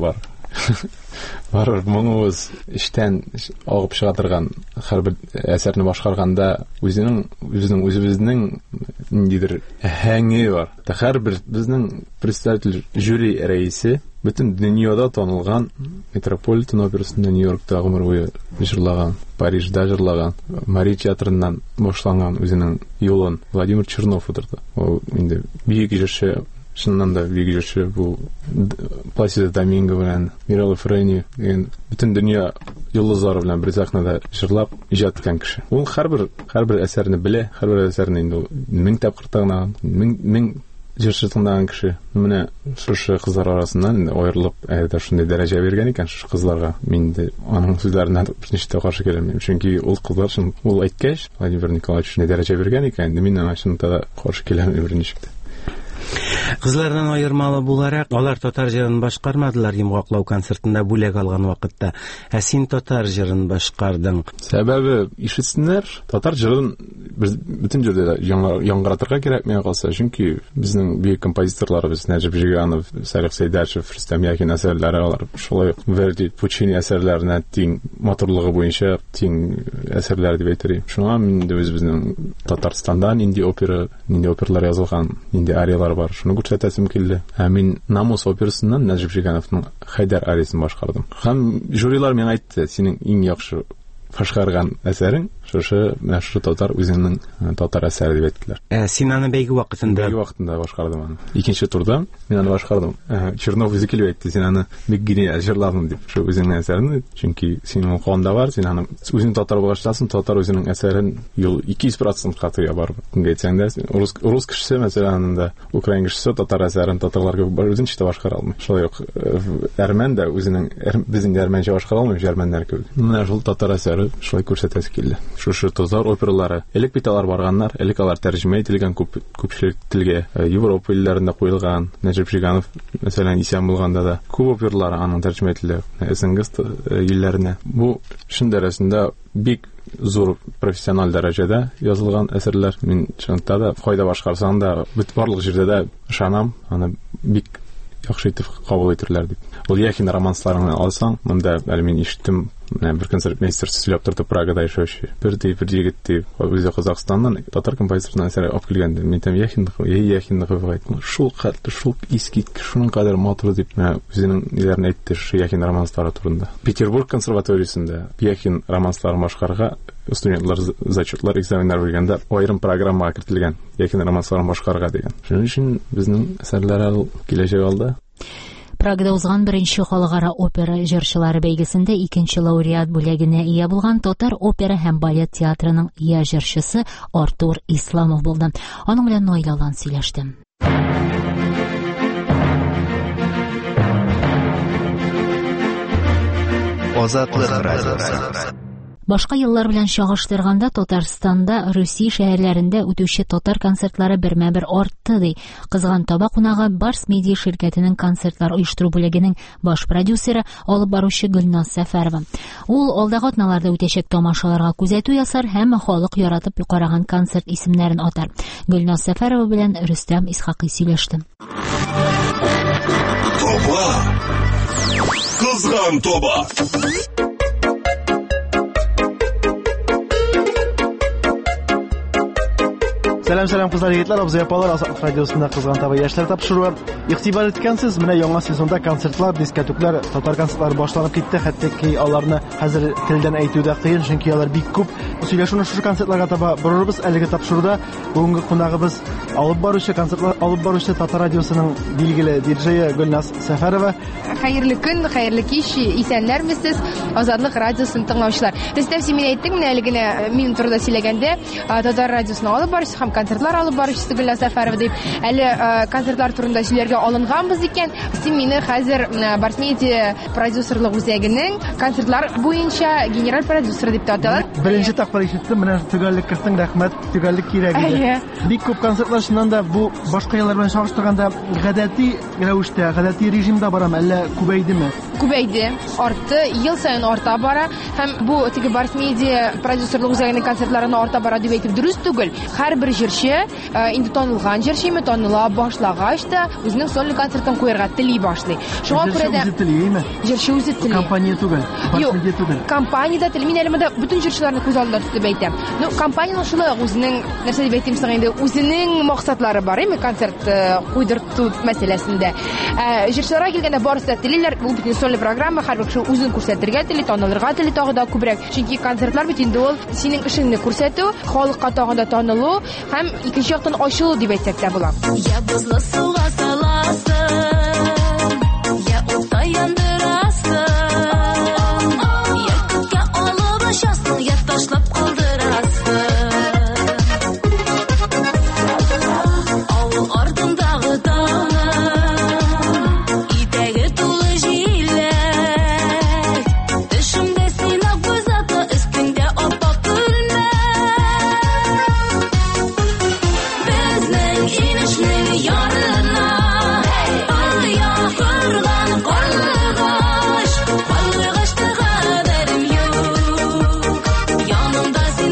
Speaker 6: Барыр, моңыз иштән агып чыга торган һәрбер әсәрне башкарганда үзенең үзенең үзебезнең ниндидер һәңе бар. Һәрбер безнең представитель жюри рәисе бөтен дөньяда танылган Метрополитен операсында Нью-Йоркта гомер буе җырлаган, Парижда җырлаган, Мари театрыннан башланган үзенең юлын Владимир Чернов утырды. Ул инде бик җырчы, шуннан да бик җырчы, бу Пласидо Доминго белән Мирала Фрейни дигән бөтен дөнья йолдызлары белән бер сахнада җырлап иҗат иткән кеше. Ул һәрбер һәрбер әсәрне белә, һәрбер әсәрне инде мең тапкыр тыңлаган, мең мең җырчы тыңлаган кеше. Менә шушы кызлар арасыннан аерылып, әйдә шундый дәрәҗә бергән икән шушы кызларга. Мин дә аның сүзләренә берничә каршы келмим. Чөнки ул кызлар өчен ул әйткәч, Владимир Николаевич шундый дәрәҗә бергән икән, мин аңа шунда каршы келмим берничә.
Speaker 3: Кызлардан аермалы буларак, алар татар җырын башкармадылар йомгаклау концертында бүләк алган вакытта. Ә син татар җырын башкардың.
Speaker 6: Сәбәбе ишетсеннәр, татар җырын бөтен җирдә яңгыратырга кирәк миңа калса, чөнки безнең бөек композиторларыбыз Нәҗип Җиганов, Салих Сәйдәшев, Рөстәм Яхин әсәрләре алар шулай Верди, Пучини әсәрләренә тиң матурлыгы буенча тиң әсәрләр дип әйтер. Шуңа мин дә безнең Татарстанда нинди опера, нинди оперлар язылган, нинди ариялар бар, шуны күрсәтәсем килде. Һәм мин Намус операсыннан Нәҗип Җигановның Хайдар ариясын башкардым. Һәм жюрилар миңа әйтте, синең иң яхшы башкарган әсәрең шушы менә шушы татар үзенең татар әсәре дип әйттеләр.
Speaker 3: Ә син аны бәйге вакытында
Speaker 6: бәйге вакытында башкардым аны. Икенче турда мин аны башкардым. Чернов үзе килеп әйтте, син аны бик генә җырладың дип. Шу үзеңнең әсәреңне, чөнки синең канда бар, син аны үзең татар булгачласын, татар үзенең әсәрен ел ике йөз процент катыя бар. Кемгә әйтсәң дә, рус рус кешесе мәсәлән анда украин кешесе татар әсәрен татарларга үзенчә дә башкара алмый. Шулай ук әрмән дә үзенең безнең әрмәнчә башкара алмый, җәрмәннәр кебек. Менә шул татар әсәре шулай күрсәтәсе килде. Шушы татар опералары, элек бит алар барганнар, элек алар тәрҗемә ителгән күп күпчелек телгә, Европа илләрендә куелган. Нәҗип Җиганов мәсәлән исән булганда да күп опералары аның тәрҗемә ителде СНГ илләренә. Бу шун дәрәҗәсендә бик зур профессиональ дәрәҗәдә язылган әсәрләр. Мин чынлыкта да кайда башкарсаң да бит барлык җирдә дә ышанам, аны бик яхшы итеп кабул итерләр дип. Ул Яхин романсларын алсаң, монда әле мин ишеттем, менә бер концертмейстер сөйләп торды Прагада яшәүче. Бер ди бер егет ди, үзе Казакъстаннан татар композиторның әсәре алып килгән. Мин тәм Яхин, Яхин гыйбрәт. Шул хәтле, шул искиткеч, шуның кадәр матур дип менә үзенең ниләрне әйтте шу Яхин романслары турында. Петербург консерваториясендә Яхин романсларын башкарга студентлар зачетлар экзаменнар биргәндә аерым программага кертелгән. Яхин романсларын башкарга дигән. Шуның өчен безнең әсәрләр киләчәк алда.
Speaker 1: Прагада узган беренче халыкара опера җырчылары бәйгесендә икенче лауреат бүләгенә ия булган татар опера һәм балет театрының я җырчысы Артур Исламов булды. Аның белән Наилалан сөйләштем.
Speaker 2: Азатлык радиосы.
Speaker 1: Башка еллар белән чагыштырганда Татарстанда Русия шәһәрләрендә үтүче татар концертлары бермә-бер артты ди. Кызган таба кунагы Барс медиа ширкәтенең концертлар оештыру бүлегенең баш продюсеры, алып баручы Гөлназ Сәфәрова. Ул алдагы атналарда үтәчәк тамашаларга күзәтү ясар һәм халык яратып караган концерт исемнәрен атар. Гөлназ Сәфәрова белән Рөстәм Исхакый сөйләште.
Speaker 7: Тоба! Кызган тоба!
Speaker 8: Сәлам сәлам кызлар, егетләр, абзый апалар, Азатлык радиосында кызган таба яшьләр тапшыруы. Игътибар иткәнсез, менә яңа сезонда концертлар, дискотеклар, татар концертлары башланып китте, хәтта ки аларны хәзер телдән әйтү дә кыен, чөнки алар бик күп. Сөйләшүне шушы концертларга таба борырбыз. Әлеге тапшыруда бүгенге кунагыбыз алып баручы концертлар алып баручы татар радиосының билгеле диджее Гөлназ Сәфәрова.
Speaker 9: Хәерле көн, хәерле кич, исәннәрмесез, Азатлык радиосын тыңлаучылар. Рөстәм, син мин әйттең, менә әле генә мин турында сөйләгәндә, татар радиосының алып баручы һәм концертлар алып баручысы Гөлназ Сәфәрова дип, әле концертлар турында сөйләргә алынганбыз икән. Син мине хәзер Барс медиа продюсерлык үзәгенең концертлар буенча генераль продюсер дип аталар.
Speaker 8: Беренче тапкыр ишеттем, менә төгәллек кертең, рәхмәт, төгәллек кирәк иде. Бик күп концертлар шуннан да бу башка еллар белән чагыштырганда гадәти рәвештә, гадәти режимда барам, әллә күбәйдеме?
Speaker 9: Күбәйде, артты, ел саен арта бара, һәм бу теге Барс медиа продюсерлык үзәгенең концертларына арта бара дип әйтеп дөрес түгел. Һәрбер җырчы инде танылган җырчымы, таныла башлагач та үзенең сольный концертын куярга тели башлый. Шуңа күрә дә җырчы үзе тели.
Speaker 8: Компания түгел, башмедия түгел.
Speaker 9: Компания тели. Мин әле монда бүтән җырчыларны күз алдында тотып әйтәм. Ну, компаниянең шулай үзенең нәрсә дип әйтим сиңа инде үзенең максатлары бар, име концерт куйдырту мәсьәләсендә. Җырчыларга килгәндә барысы да телиләр. Бу бүтән сольный программа, һәрбер кеше үзен күрсәтергә тели, танылырга тели тагы да күбрәк. Чөнки концертлар бит инде ул синең эшеңне күрсәтү, халыкка тагы да танылу һәм икенче яктан ачылу дип әйтсәк тә була.
Speaker 7: Я бузлы суга саласың, я утта яндырасың, я күккә алып очасың, я ташлап калдырасың. Авыл артындагы таңың, итәге тулы җиләк, төшемдә син ак бозатлы, өстеңдә ап-ак күлмәк. Безнең инешнең ярына, ая кырган карлыгач, карлыгачта хәбәрем юк, янымда син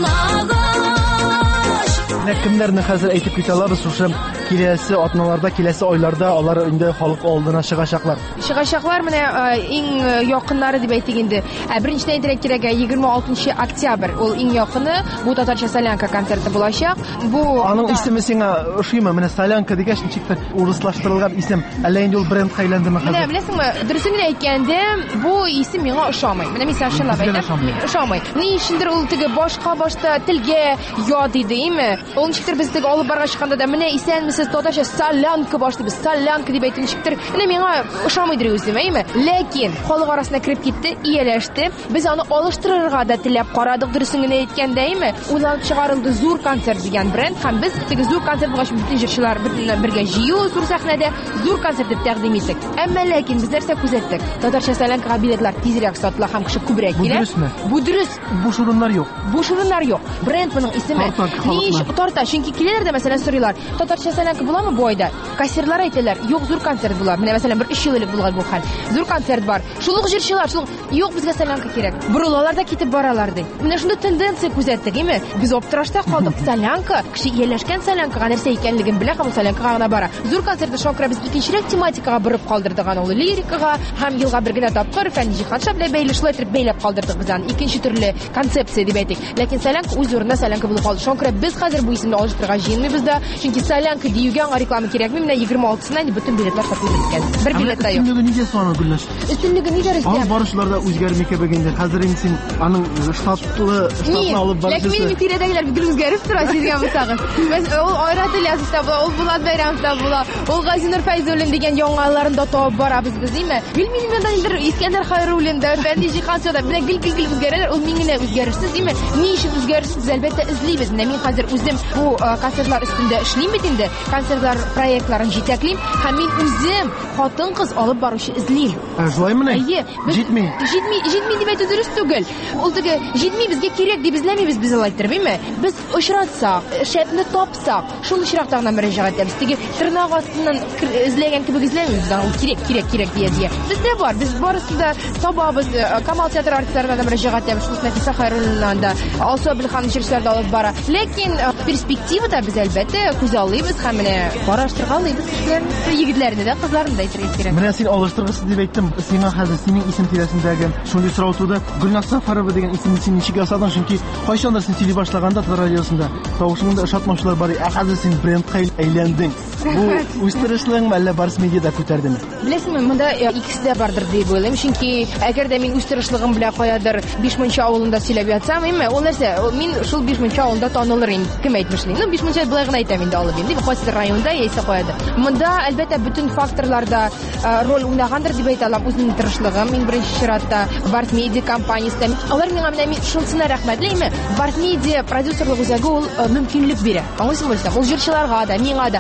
Speaker 7: булмагач.
Speaker 8: Кемнәрне хәзер әйтеп китә алабыз, шушы киләсе атналарда, киләсе айларда алар инде халык алдына чыгачаклар.
Speaker 9: Чыгачаклар менә иң якыннары дип әйтик инде. Беренчедән әйтергә кирәк, егерме алтынчы октябрь ул иң якыны, бу татарча солянка концерты булачак. Бу
Speaker 8: аның исеме сиңа ошыймы? Менә солянка дигәч ничектер урыслаштырылган исем, әллә инде ул брендка әйләндеме хәзер?
Speaker 9: Менә беләсеңме, дөресен генә әйткәндә, бу исем миңа ошамый. Менә мин сиңа шулай әйтәм. Ошамый. Ни өчендер ул теге башка башта телгә яд иде, име? Ул ничектер без теге алып барга чыкканда да менә исәнмесез татарча солянка башлый, солянка дип әйтү ничектер. Менә миңа ошамыйдыр үзем, әйме? Ләкин халык арасына кирип китте, ияләште. Без аны алыштырырга да теләп карадык, дөресен генә әйткәндә, әйме? Уйланып чыгарылды зур концерт дигән бренд һәм без теге зур концерт булгач бүтән җырчылар бөтенләй бергә җыю зур сәхнәдә зур концерт дип тәкъдим иттек. Әмма ләкин без нәрсә күзәттек? Татарча солянкага билетлар тизрәк сатыла һәм кеше күбрәк килә.
Speaker 8: Бу дөресме?
Speaker 9: Бу дөрес.
Speaker 8: Буш урыннар юк.
Speaker 9: Буш урыннар юк. Бренд моның исеме. Ниш тарта, чөнки киләләр дә мәсәлән сорыйлар. Татарча солянка буламы бу айда? Кассирлар әйтәләр, юк, зур концерт була. Менә мәсәлән бер өч ел элек булган бу хәл. Зур концерт бар. Шулык җырчылар, шул юк, безгә солянка кирәк. Бурылалар да китеп баралар ди. Менә шундый тенденция күзәттек, име? Без аптырашта калдык. Солянка, кеше ияләшкән солянкага нәрсә икәнлеген белә һәм солянкага гына бара. Зур концертта шакыра без икенчерәк тематикага борып калдырдык аны, ул лирикага һәм елга бер генә тапкыр фәнни җиһанша белән бәйле шулай итеп бәйләп калдырдык без аны. Икенче төрле концепция дип әйтик. Ләкин солянка үз урынында солянка булып калды. Шакыра без хәзер бу исемне алыштырырга җыенмыйбыз да, чөнки солянка диюгә аңа реклама кирәкми. Менә егерме алтысына инде бүтән билетлар сатылып беткән. Бер билет та юк.
Speaker 8: Үстенлеге нигә соны Гөлнәш?
Speaker 9: Өстенлеге нидә рәсем?
Speaker 8: Алып барышларда үзгәрми кебек инде. Хәзер инде син аның штатлы штатны алып барып.
Speaker 9: Ләкин мин тирәдәгеләр бик үзгәреп тора, сизгән булсагыз. Без ул Айрат Ильясовта була, ул Булат Бәйрәмовта була, ул Газинур Фәйзуллин дигән яңаларын да табып барабыз без, име? Гөлминең да инде Искәндәр Хайруллин да, Фәнни Җиһанша да, менә гел-гел үзгәрәләр, ул миңне үзгәрешсез, име? Ни өчен үзгәрешсез? Әлбәттә эзлибез. Менә мин хәзер үзем бу концертлар өстендә эшлим бит инде. Концертлар проектларын җитәклим һәм мин үзем хатын-кыз алып баручы эзлим.
Speaker 8: Шулаймы?
Speaker 9: Әйе,
Speaker 8: җитми.
Speaker 9: Җитми, җитми дип әйтү дөрес түгел. Ул теге җитми безгә кирәк дип эзләмибез без алайтыр, биме? Без очратсак, шәпне тапсак, шул очракта гына мөрәҗәгать итәбез. Теге тырнак астыннан эзләгән кебек эзләмибез, ул кирәк, кирәк, кирәк дия дия. Бездә бар, без барысын да табабыз. Камал театр артистларына да мөрәҗәгать итәбез. Шул Нәфисә Хайруллиннан да, Алсу Абелхан җырчылар да алып бара. Ләкин перспективада біз әлбәттә күз алыйбыз һәм менә караштыргалыйбыз кешеләрне, егетләрне дә, кызларны да әйтергә кирәк.
Speaker 8: Менә син алыштыргысыз дип әйттем. Сиңа хәзер синең исем тирәсендәге шундый сорау туды. Гөлназ Сафарова дигән исемне син ничек ясадың? Чөнки кайчандыр син сөйли башлаганда Татар радиосында тавышыңда ышатмаучылар бар. Ә хәзер син брендка әйләндең. Бу үстерешлегеңме әллә барс медиада күтәрдеме?
Speaker 9: Беләсеңме, монда икесе дә бардыр дип уйлыйм. Чөнки әгәр дә мин үстерешлегем белән каядыр Бишмунча авылында сөйләп ятсам, име, ул нәрсә? Мин шул Бишмунча авылында танылыр инде. Кем әйтмешли? Ну, Бишмунча белән генә әйтәм инде алып инде. Хәзер районда яисә каядыр. Монда әлбәттә бүтән факторларда роль уйнагандыр дип әйтә алам. Үзенең тырышлыгым, мин беренче чиратта Барт Медиа компаниясендә. Алар миңа менә мин шунысына рәхмәтлейме? Барт Медиа продюсерлык үзәге ул мөмкинлек бирә. Аңлыйсыңмы? Ул җырчыларга да, миңа да эшләп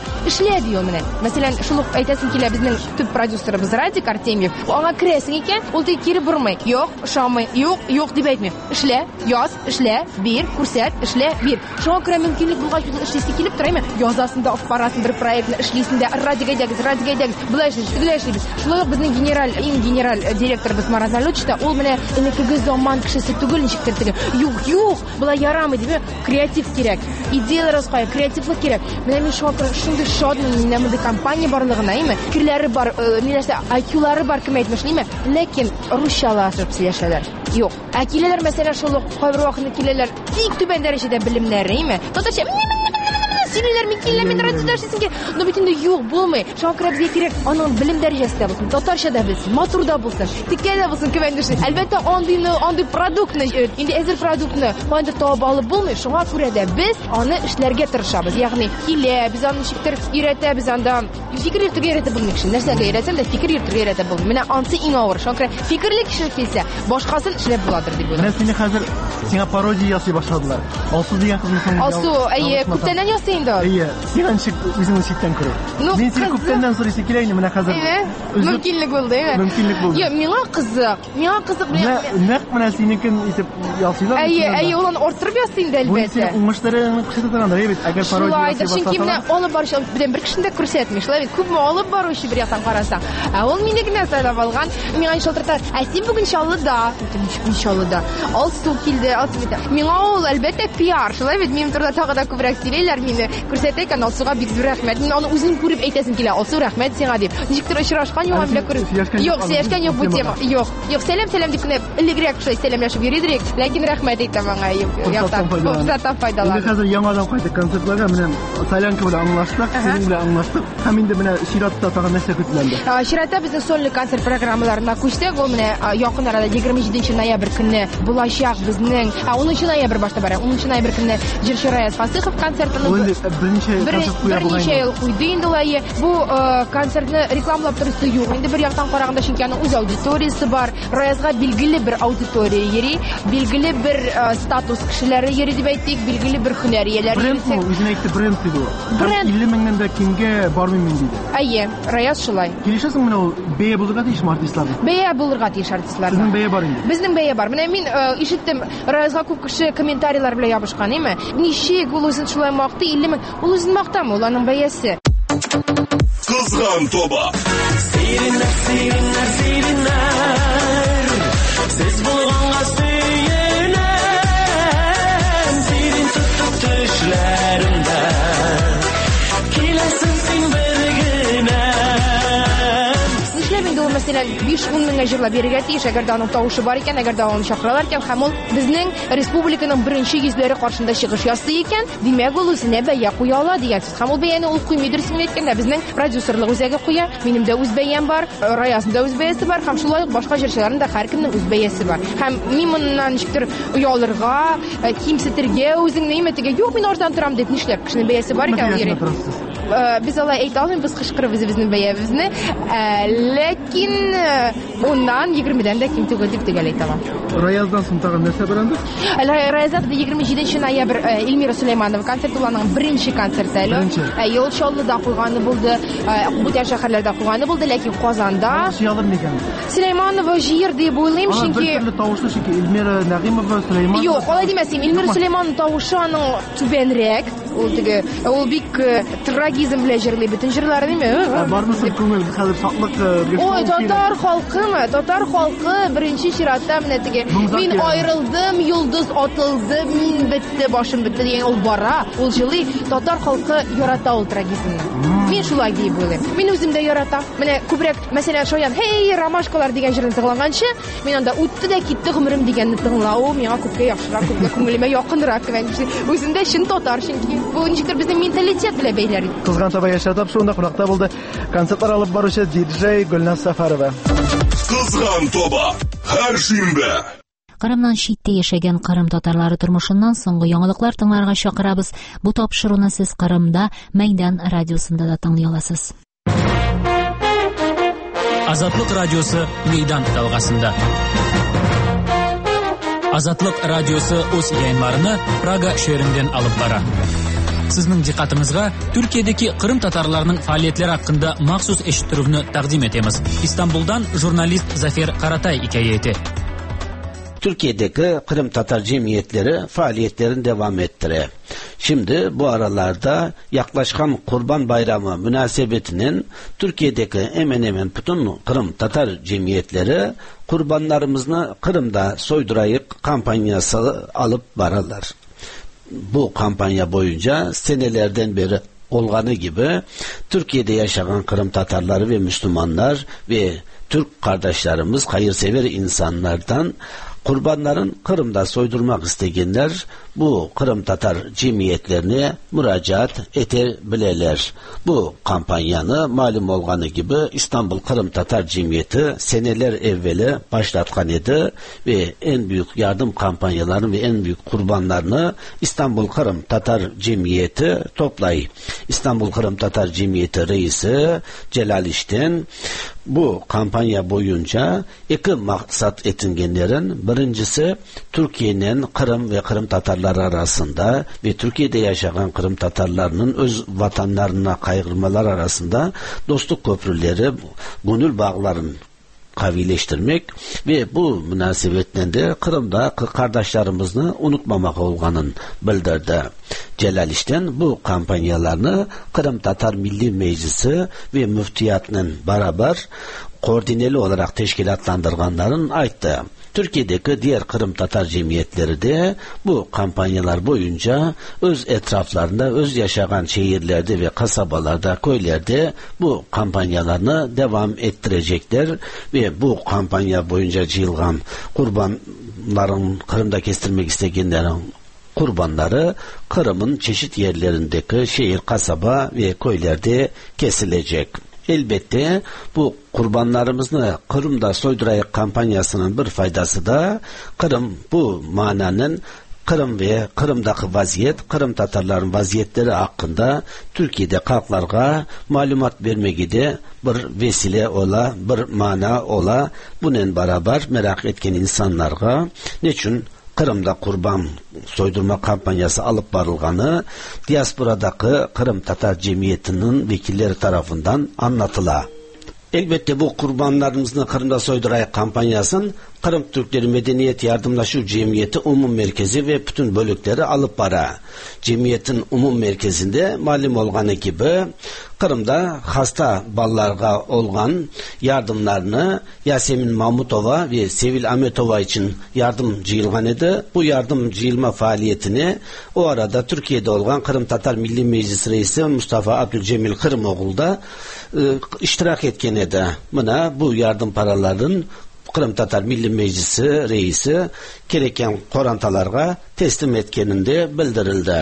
Speaker 9: килә ди ул менә. Мәсәлән, шул ук әйтәсем килә безнең төп продюсерыбыз Радик Артемьев. Аңа керәсең икән, ул тик кире бормый. Юк, ошамый. Юк, юк дип әйтми. Эшлә, яз, эшлә, бир, күрсәт, эшлә, бир. Шуңа күрә мөмкинлек булгач эшлисе килеп тораймы? Язасында алып барасың бер проектны, эшлисендә Радик әйдәгез, Радик әйдәгез. Булай эшлиш, тегеләй эшлибез. Шулай ук безнең генераль, иң генераль директорыбыз Марат Налучич та ул менә элекеге заман кешесе түгел ничектер теге. Юк, юк, булай ярамый дип, креатив кирәк. Идеялар раская, креативлык кирәк. Менә мин шуңа күрә шундый шатмын, миндә мондай компания барлыгына, әйме? Фикерләре бар, ниләрсә, ай кью-лары бар кем әйтмешниме? Ләкин русчалашып сөйләшәләр. Юк. Ә киләләр мәсәлән шул ук кайбер вакытны киләләр бик түбән дәрәҗәдә белемнәре, әйме? Татарча Синеләр мин килә мин радиодашлысың ки, но бит инде юк булмый. Шуңа күрә безгә кирәк аның белем дәрәҗәсе дә булсын, татарча да белсен, матур да булсын, тиккә дә булсын кемендер. Әлбәттә андый андый продуктны, инде әзер продуктны кайда табып алып булмый. Шуңа күрә дә без аны эшләргә тырышабыз. Ягъни килә, без аны ничектер өйрәтәбез анда. Фикер йөртергә өйрәтеп булмый кеше. Нәрсәгә өйрәтсәм дә фикер йөртергә өйрәтеп булмый. Менә ансы иң авыр. Шуңа күрә фикерле кеше килсә, башкасын эшләп буладыр дип уйлыйм.
Speaker 8: Менә сине хәзер сиңа пародия ясый башладылар. Алсу дигән кызны соң.
Speaker 9: Алсу, әйе, күптәннән ясый инде.
Speaker 8: Әйе. Сиңа ничек үзеңне читтән күрү? Мин сине күптәннән сорыйсы килә инде менә хәзер.
Speaker 9: Мөмкинлек булды, әйе.
Speaker 8: Мөмкинлек булды.
Speaker 9: Юк, миңа кызык. Миңа кызык.
Speaker 8: Нәкъ менә синекен итеп ясыйлар.
Speaker 9: Әйе, әйе, ул аны артырып ясый инде әлбәттә.
Speaker 8: Бу уңыштарын күрсәтә торганда, әйе бит, әгәр пародия ясый
Speaker 9: булса. Чөнки менә алып баручы белән бер кешене дә күрсәтми, шулай бит. Күпме алып баручы бер яктан карасаң. Ә ул мине генә сайлап алган. Миңа шалтыртар. Ә син бүген Чаллыда, бүген Чаллыда. Алсу килде, Алсу бит. Миңа ул әлбәттә пиар, шулай бит. Минем турда тагы да күбрәк сөйләйләр мине. Күрсәтә икән Алсуга бик зур рәхмәт. Мин аны үзем күреп әйтәсем килә. Алсу рәхмәт сиңа дип. Ничектер очрашкан юган белән күреп. Юк, сөйләшкән юк бу тема. Юк. Юк, сәлам сәлам дип кенә элегрәк шулай сәламләшеп йөридек. Ләкин рәхмәт әйтәм аңа. Яктан фурсаттан файдалан.
Speaker 8: Инде хәзер яңадан кайтып концертларга менә Салянка белән аңлаштык, синең белән аңлаштык. Һәм инде менә чиратта тагын нәрсә көтеләнде?
Speaker 9: Чиратта безнең сольный концерт программаларына күчтек. Ул менә якын арада егерме җиденче ноябрь көнне булачак безнең. унынчы ноябрь башта бара. унынчы ноябрь көнне җырчы Раяз Фасыйхов концертын
Speaker 8: берничә концерт куя булган.
Speaker 9: Берничә ел куйды инде лайы. Бу концертны рекламалап торысы юк. Инде бер яктан караганда чөнки аның үз аудиториясе бар. Раязга билгеле бер аудитория йөри, билгеле бер статус кешеләре йөри дип әйтик, билгеле бер һөнәрияләр
Speaker 8: йөри. Үзенә әйтте бренд диде. илле меңнән дә кимгә бармыйм мин диде.
Speaker 9: Әйе, Раяз шулай.
Speaker 8: Килешәсең менә ул бәя булырга тиеш артистларга.
Speaker 9: Бәя булырга тиеш артистларга.
Speaker 8: Безнең бәя бар инде.
Speaker 9: Безнең бәя бар. Менә мин ишеттем, Раязга күп кеше комментарийлар белән ябышкан, әйме? Ничек ул үзен шулай макты, илле мең. Ул үзен мактамы, ул аның бәясе.
Speaker 10: Кызган тоба.
Speaker 11: Сириннәр, сириннәр, сириннәр. Сез булганга сөенәм. Сирин тотып төшләремдә. Киләсең син бер генә.
Speaker 9: Нишләп инде ул мәсәлән биш-ун меңгә җырлап бирергә тиеш, әгәр дә аның тавышы бар икән, әгәр дә аны чакыралар икән, һәм ул безнең республиканың беренче йөзләре каршында чыгыш ясый икән, димәк ул үзенә бәя куя ала дигән сүз. Һәм ул бәяне ул куймыйдыр син әйткәндә, безнең продюсерлык үзәге куя, минем дә үз бәям бар, Раязның да үз бәясе бар, һәм шулай ук башка җырчыларның да һәркемнең үз бәясе бар. Һәм мин моннан ничектер оялырга, кимсетергә үзеңне имәтегә, юк мин арзан торам дип нишләп, кешенең бәясе бар икән ул йөри. Biz алай әйтә алмыйбыз, кычкырып үзебезнең бәябезне, ләкин оннан егермедән дә ким түгел дип төгәл әйтә алам.
Speaker 8: Раяздан соң тагын нәрсә бар инде?
Speaker 9: Раязда егерме җиденче ноябрь Эльмира Сулейманова концерты уларның беренче концерты әле. Ел Чаллыда куйганы булды, бүтән шәһәрләрдә куйганы булды, ләкин Казанда
Speaker 8: Шыялыр микән?
Speaker 9: Сулейманова җыер дип уйлыйм, чөнки
Speaker 8: бер тавышлы чөнки Эльмира Нәгыймова, Сулейманова.
Speaker 9: Юк, алай димәсем, Эльмира Сулейманова тавышы аның түбәнрәк. Ул теге, ул бик трагизм белән җырлый бөтен җырлары, диме?
Speaker 8: Бармысы күңел хәзер шатлык.
Speaker 9: Ой, татар халкымы, татар халкы беренче чиратта менә теге мин аерылдым, йолдыз атылды, мин бетте, башым бетте дигән ул бара. Ул җырлый, татар халкы ярата ул трагизмны. Мин шулай дип уйлыйм. Мин үзем дә яратам. Менә күбрәк, мәсәлән, Шаян, "Хей, ромашкалар" дигән җырын тыңлаганчы, мин анда үтте дә китте гомерем дигәнне тыңлау миңа күпкә яхшырак, күпкә күңелемә якынрак дигән. Үзендә чын татар, чөнки бу ничектер безнең менталитет белән бәйләр.
Speaker 8: Кызган таба яшьләр тапшыруында кунакта булды концертлар алып баручы диджей Гөлназ Сафарова.
Speaker 10: Кызган тоба һәр шимбә.
Speaker 1: Кырымнан читтә яшәгән кырым татарлары тормышыннан соңгы яңалыклар тыңларга чакырабыз. Бу тапшыруны сез Кырымда Мәйдан радиосында да тыңлый аласыз.
Speaker 12: Азатлык радиосы Мәйдан талгасында. Азатлык радиосы үз яйыннарны Прага шәһәреннән алып бара. Sizning diqqatingizga Turkiyadagi Qrim tatarlarining faoliyatlari haqida maxsus eshittiruvni taqdim etamiz. İstanbuldan jurnalist Zafer Qaratay hikoyati.
Speaker 13: Türkiye'deki Kırım Tatar cemiyetleri faaliyetlerini devam ettiriyor. Şimdi bu aralarda yaklaşan Kurban Bayramı münasebetinin Türkiye'deki hemen hemen bütün Kırım Tatar cemiyetleri kurbanlarımızı Kırım'da soydurayıp kampanyası alıp varırlar. Bu kampanya boyunca senelerden beri olganı gibi Türkiye'de yaşayan Kırım Tatarları ve Müslümanlar ve Türk kardeşlerimiz, hayırsever insanlardan kurbanların Kırım'da soydurmak isteyenler bu Kırım Tatar cemiyetlerine müracaat edebilirler. Bu kampanyanı malum olganı gibi İstanbul Kırım Tatar Cemiyeti seneler evveli başlatkan idi ve en büyük yardım kampanyalarını ve en büyük kurbanlarını İstanbul Kırım Tatar Cemiyeti toplay. İstanbul Kırım Tatar Cemiyeti reisi Celal İşten bu kampanya boyunca iki maksat etingenlerin birincisi Türkiye'nin Kırım ve Kırım Tatarları arasında ve Türkiye'de yaşayan Kırım Tatarlarının öz vatanlarına kaygırmalar arasında dostluk köprüleri, gönül bağların kavileştirmek ve bu münasebetle de Kırım'da kardeşlerimizi unutmamak olganın bildirdi. Celal İşten bu kampanyalarını Kırım Tatar Milli Meclisi ve müftiyatının beraber koordineli olarak teşkilatlandırganların ayttı. Türkiye'deki diğer Kırım Tatar cemiyetleri de bu kampanyalar boyunca öz etraflarında, öz yaşayan şehirlerde ve kasabalarda, köylerde bu kampanyalarını devam ettirecekler ve bu kampanya boyunca cıyılgan kurbanların Kırım'da kestirmek isteyenlerin kurbanları Kırım'ın çeşit yerlerindeki şehir, kasaba ve köylerde kesilecek. Elbette bu kurbanlarımızı Kırım'da soydurayak kampanyasının bir faydası da Kırım bu mananın Kırım ve Kırım'daki vaziyet, Kırım Tatarların vaziyetleri hakkında Türkiye'de halklarga malumat vermegi de bir vesile ola, bir mana ola. Bununla beraber merak etken insanlarga neçün Kırım'da kurban soydurma kampanyası alıp varılganı diasporadaki Kırım Tatar Cemiyeti'nin vekilleri tarafından anlatıla. Elbette bu kurbanlarımızın Kırım'da soydurayak kampanyasının Kırım Türkleri Medeniyet Yardımlaşu Cemiyeti Umum Merkezi ve bütün bölükleri alıp bara. Cemiyetin umum merkezinde malum olganı gibi Kırım'da hasta ballarga olgan yardımlarını Yasemin Mahmutova ve Sevil Ahmetova için yardım cıyılgan idi. Bu yardım cıyılma faaliyetini o arada Türkiye'de olgan Kırım Tatar Milli Meclisi Reisi Mustafa Abdülcemil Kırımoğlu'da e, iştirak etken idi. Buna bu yardım paralarının Kırım Tatar Milli Meclisi Reisi gereken korantalarga teslim etkeninde bildirildi.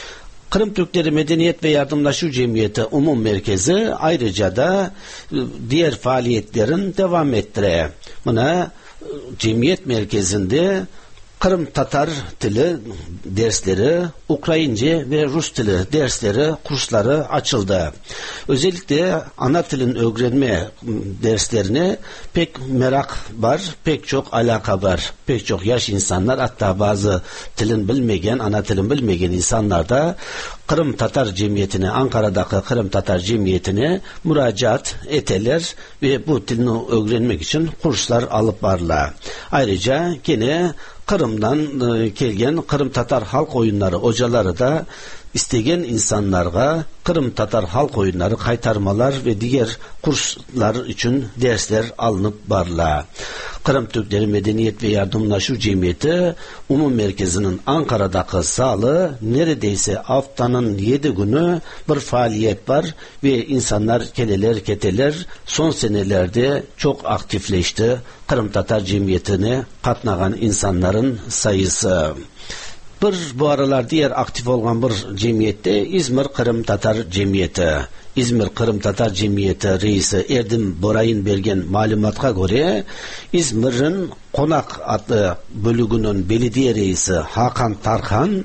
Speaker 13: Kırım Türkleri Medeniyet ve Yardımlaşu Cemiyeti Umum Merkezi ayrıca da diğer faaliyetlerin devam ettiriyor. Buna cemiyet merkezinde Kırım Tatar dili dersleri, Ukrayince ve Rus dili dersleri, kursları açıldı. Özellikle ana dilin öğrenme derslerine pek merak var, pek çok alaka var. Pek çok yaş insanlar, hatta bazı dilin bilmegen, ana dilin bilmegen insanlar da Kırım Tatar Cemiyeti'ne, Ankara'daki Kırım Tatar Cemiyeti'ne müracaat eteler ve bu dilini öğrenmek için kurslar alıp varlar. Ayrıca yine Kırım'dan e, gelgen Kırım Tatar halk oyunları hocaları da istegen insanlarga Kırım Tatar halk oyunları kaytarmalar ve diğer kurslar için dersler alınıp varlar. Kırım Türkleri Medeniyet ve Yardımlaşu Cemiyeti Umum Merkezi'nin Ankara'daki salı neredeyse haftanın yedi günü bir faaliyet var ve insanlar keleler keteler son senelerde çok aktifleşti. Kırım Tatar Cemiyeti'ne katnagan insanların sayısı. Bir bu aralar diğer aktif olan bir cemiyette İzmir Kırım Tatar Cemiyeti. İzmir Kırım Tatar Cemiyeti reisi Erdim Boray'ın bergen malumatga göre İzmir'in Konak adlı bölügünün belediye reisi Hakan Tarkan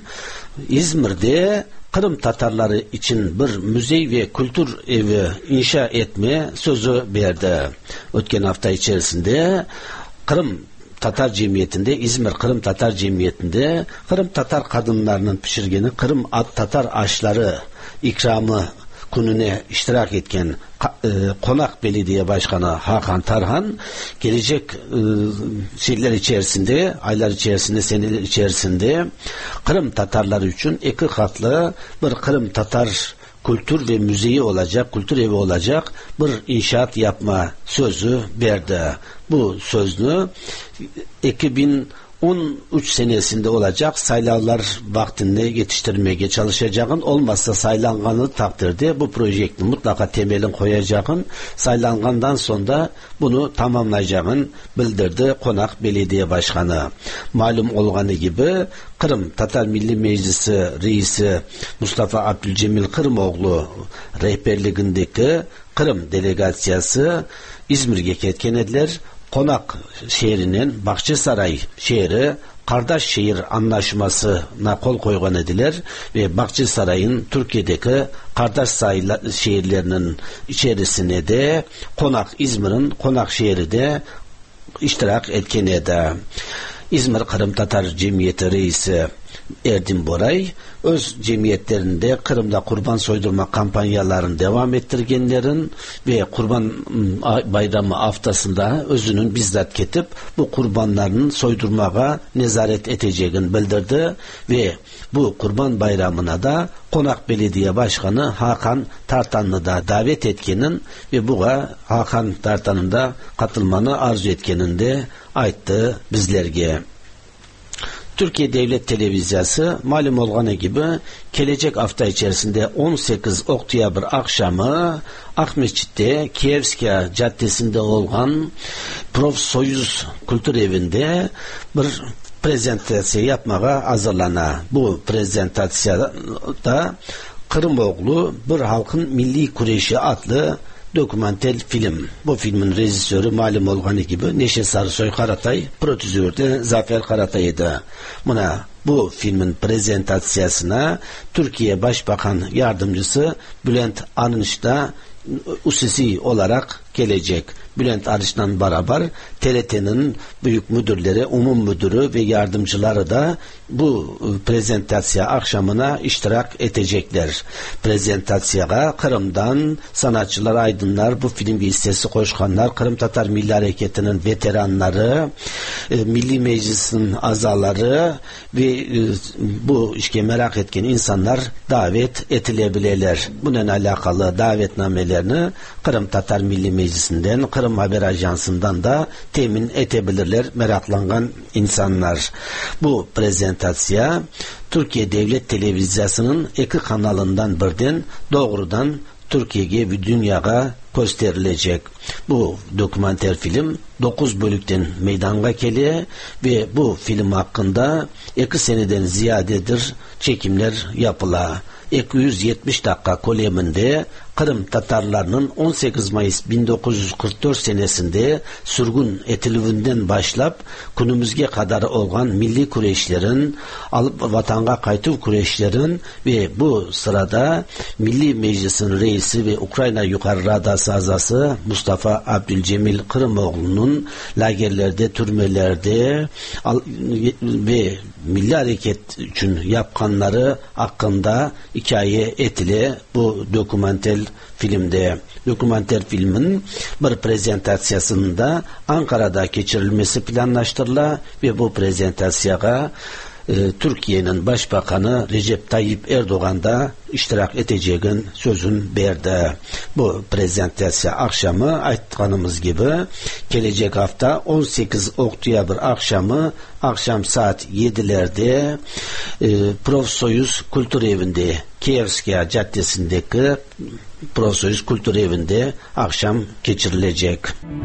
Speaker 13: İzmir'de Kırım Tatarları için bir müze ve kültür evi inşa etme sözü verdi. Ötken hafta içerisinde Kırım Tatar cemiyetinde, İzmir Kırım Tatar cemiyetinde Kırım Tatar kadınlarının pişirgeni Kırım Tatar aşları ikramı kunune iştirak etken e, Konak Belediye Başkanı Hakan Tarhan gelecek e, şeyler içerisinde, aylar içerisinde, seneler içerisinde Kırım Tatarları için iki katlı bir Kırım Tatar kültür ve müzeyi olacak, kültür evi olacak bir inşaat yapma sözü verdi. Bu sözünü iki bin on üç senesinde olacak saylavlar vaktinde yetiştirmeye çalışacağım. Olmazsa saylanganı takdirde bu projektin mutlaka temelini koyacağım. Saylangandan sonra bunu tamamlayacağım bildirdi Konak Belediye Başkanı. Malum olganı gibi Kırım Tatar Milli Meclisi Reisi Mustafa Abdülcemil Kırımoğlu rehberliğindeki Kırım delegasyası İzmir'e ketkenediler. Konak şehrinin Bahçesaray şehri kardeş şehir anlaşmasına kol koygan ediler ve Bahçesaray'ın Türkiye'deki kardeş şehirlerinin içerisine de Konak İzmir'in Konak şehri de iştirak etken edi. İzmir Kırım Tatar Cemiyeti Reisi Erdin Boray öz cemiyetlerinde Kırım'da kurban soydurma kampanyalarını devam ettirgenlerin ve Kurban Bayramı haftasında özünün bizzat ketip bu kurbanlarının soydurmağa nezaret edeceğini bildirdi ve bu Kurban Bayramı'na da Konak Belediye Başkanı Hakan Tartan'ı da davet etkenin ve buğa Hakan Tartan'ın da katılmanı arzu etkenin de ayttı bizlerge. Türkiye Devlet Televizyası malum olganı gibi gelecek hafta içerisinde on sekiz Oktyabr akşamı Akmeçit'te Kievskiya Caddesi'nde olan Prof. Soyuz Kültür Evi'nde bir prezentasyon yapmaya hazırlana. Bu prezentasyada Kırımoğlu bir halkın milli kureşi adlı dokumental film. Bu filmin rejisörü malum olganı gibi Neşe Sarısoy Karatay, prodüktörü de Zafer Karatay'dı. Buna bu filmin prezentasyasına Türkiye Başbakan Yardımcısı Bülent Arınç da usisi olarak gelecek. Bülent Arınç'la beraber T R T'nin büyük müdürleri, umum müdürü ve yardımcıları da bu prezentasyon akşamına iştirak edecekler. Prezentasyona Kırım'dan sanatçılar, aydınlar, bu film hissesi koşkanlar, Kırım Tatar Milli Hareketi'nin veteranları, e, Milli Meclis'in azaları ve e, bu işe merak etken insanlar davet edilebilirler. Bununla alakalı davetnamelerini Kırım Tatar Milli Meclisi'nden, Kırım Haber Ajansı'ndan da temin edebilirler meraklangan insanlar. Bu prezentasyon Türkiye Devlet Televizyası'nın iki kanalından birden doğrudan Türkiye'ye ve dünyaya gösterilecek. Bu dokumenter film dokuz bölükten meydana geliyor ve bu film hakkında iki seneden ziyadedir çekimler yapıla. iki yüz yetmiş dakika koleminde Kırım Tatarlarının on sekiz Mayıs bin dokuz yüz kırk dört senesinde sürgün etilivinden başlap günümüzge kadar olan milli kureşlerin, alıp vatanga kaytı kureşlerin ve bu sırada Milli Meclis'in reisi ve Ukrayna Yukarı Radası azası Mustafa Abdülcemil Kırımoğlu'nun lagerlerde, türmelerde ve milli hareket için yapkanları hakkında hikaye etile bu dokumenter filmde. Dokumenter filmin bir prezentasyasında Ankara'da geçirilmesi planlaştırıla ve bu prezentasyona e, Türkiye'nin Başbakanı Recep Tayyip Erdoğan da iştirak edeceğin sözün verdi. Bu prezentasyon akşamı aytkanımız gibi gelecek hafta on sekiz Oktyabr akşamı akşam saat yedilerde e, Prof. Soyuz Kültür Evi'nde Kievskiya Caddesi'ndeki Prof. Soyuz Kültür Evi'nde akşam geçirilecek.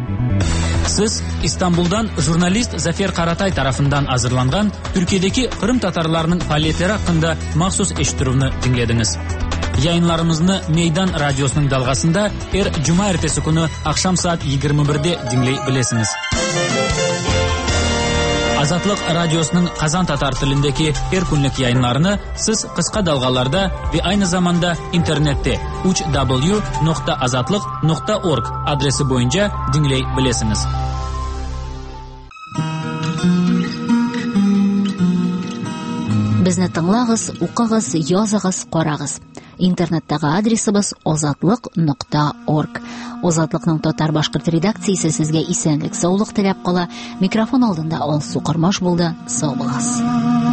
Speaker 12: Siz İstanbul'dan jurnalist Zafer Karatay tarafından hazırlangan Türkiye'deki Kırım Tatarlarının faaliyetleri hakkında mahsus eşittiruvni dinlediniz. Yayınlarımızı Meydan Radyosu'nun dalgasında er Cuma ertesi günü akşam saat yigirma birde dinleyebilirsiniz. Azatlık Radyosu'nun Kazan Tatar tilindeki her günlük yayınlarını siz kısa dalgalarda ve aynı zamanda internette uch w nokta azatlık nokta org adresi boyunca dinleyebilirsiniz.
Speaker 1: Безне тыңлагыз, укыгыз, языгыз, карагыз. Интернеттагы адресыбыз озатлык нокта орг. Озатлыкның татар-башкорт редакциясе сезгә исәнлек, саулык теләп кала. Микрофон алдында Алсу Кармаш булды. Сау булыгыз.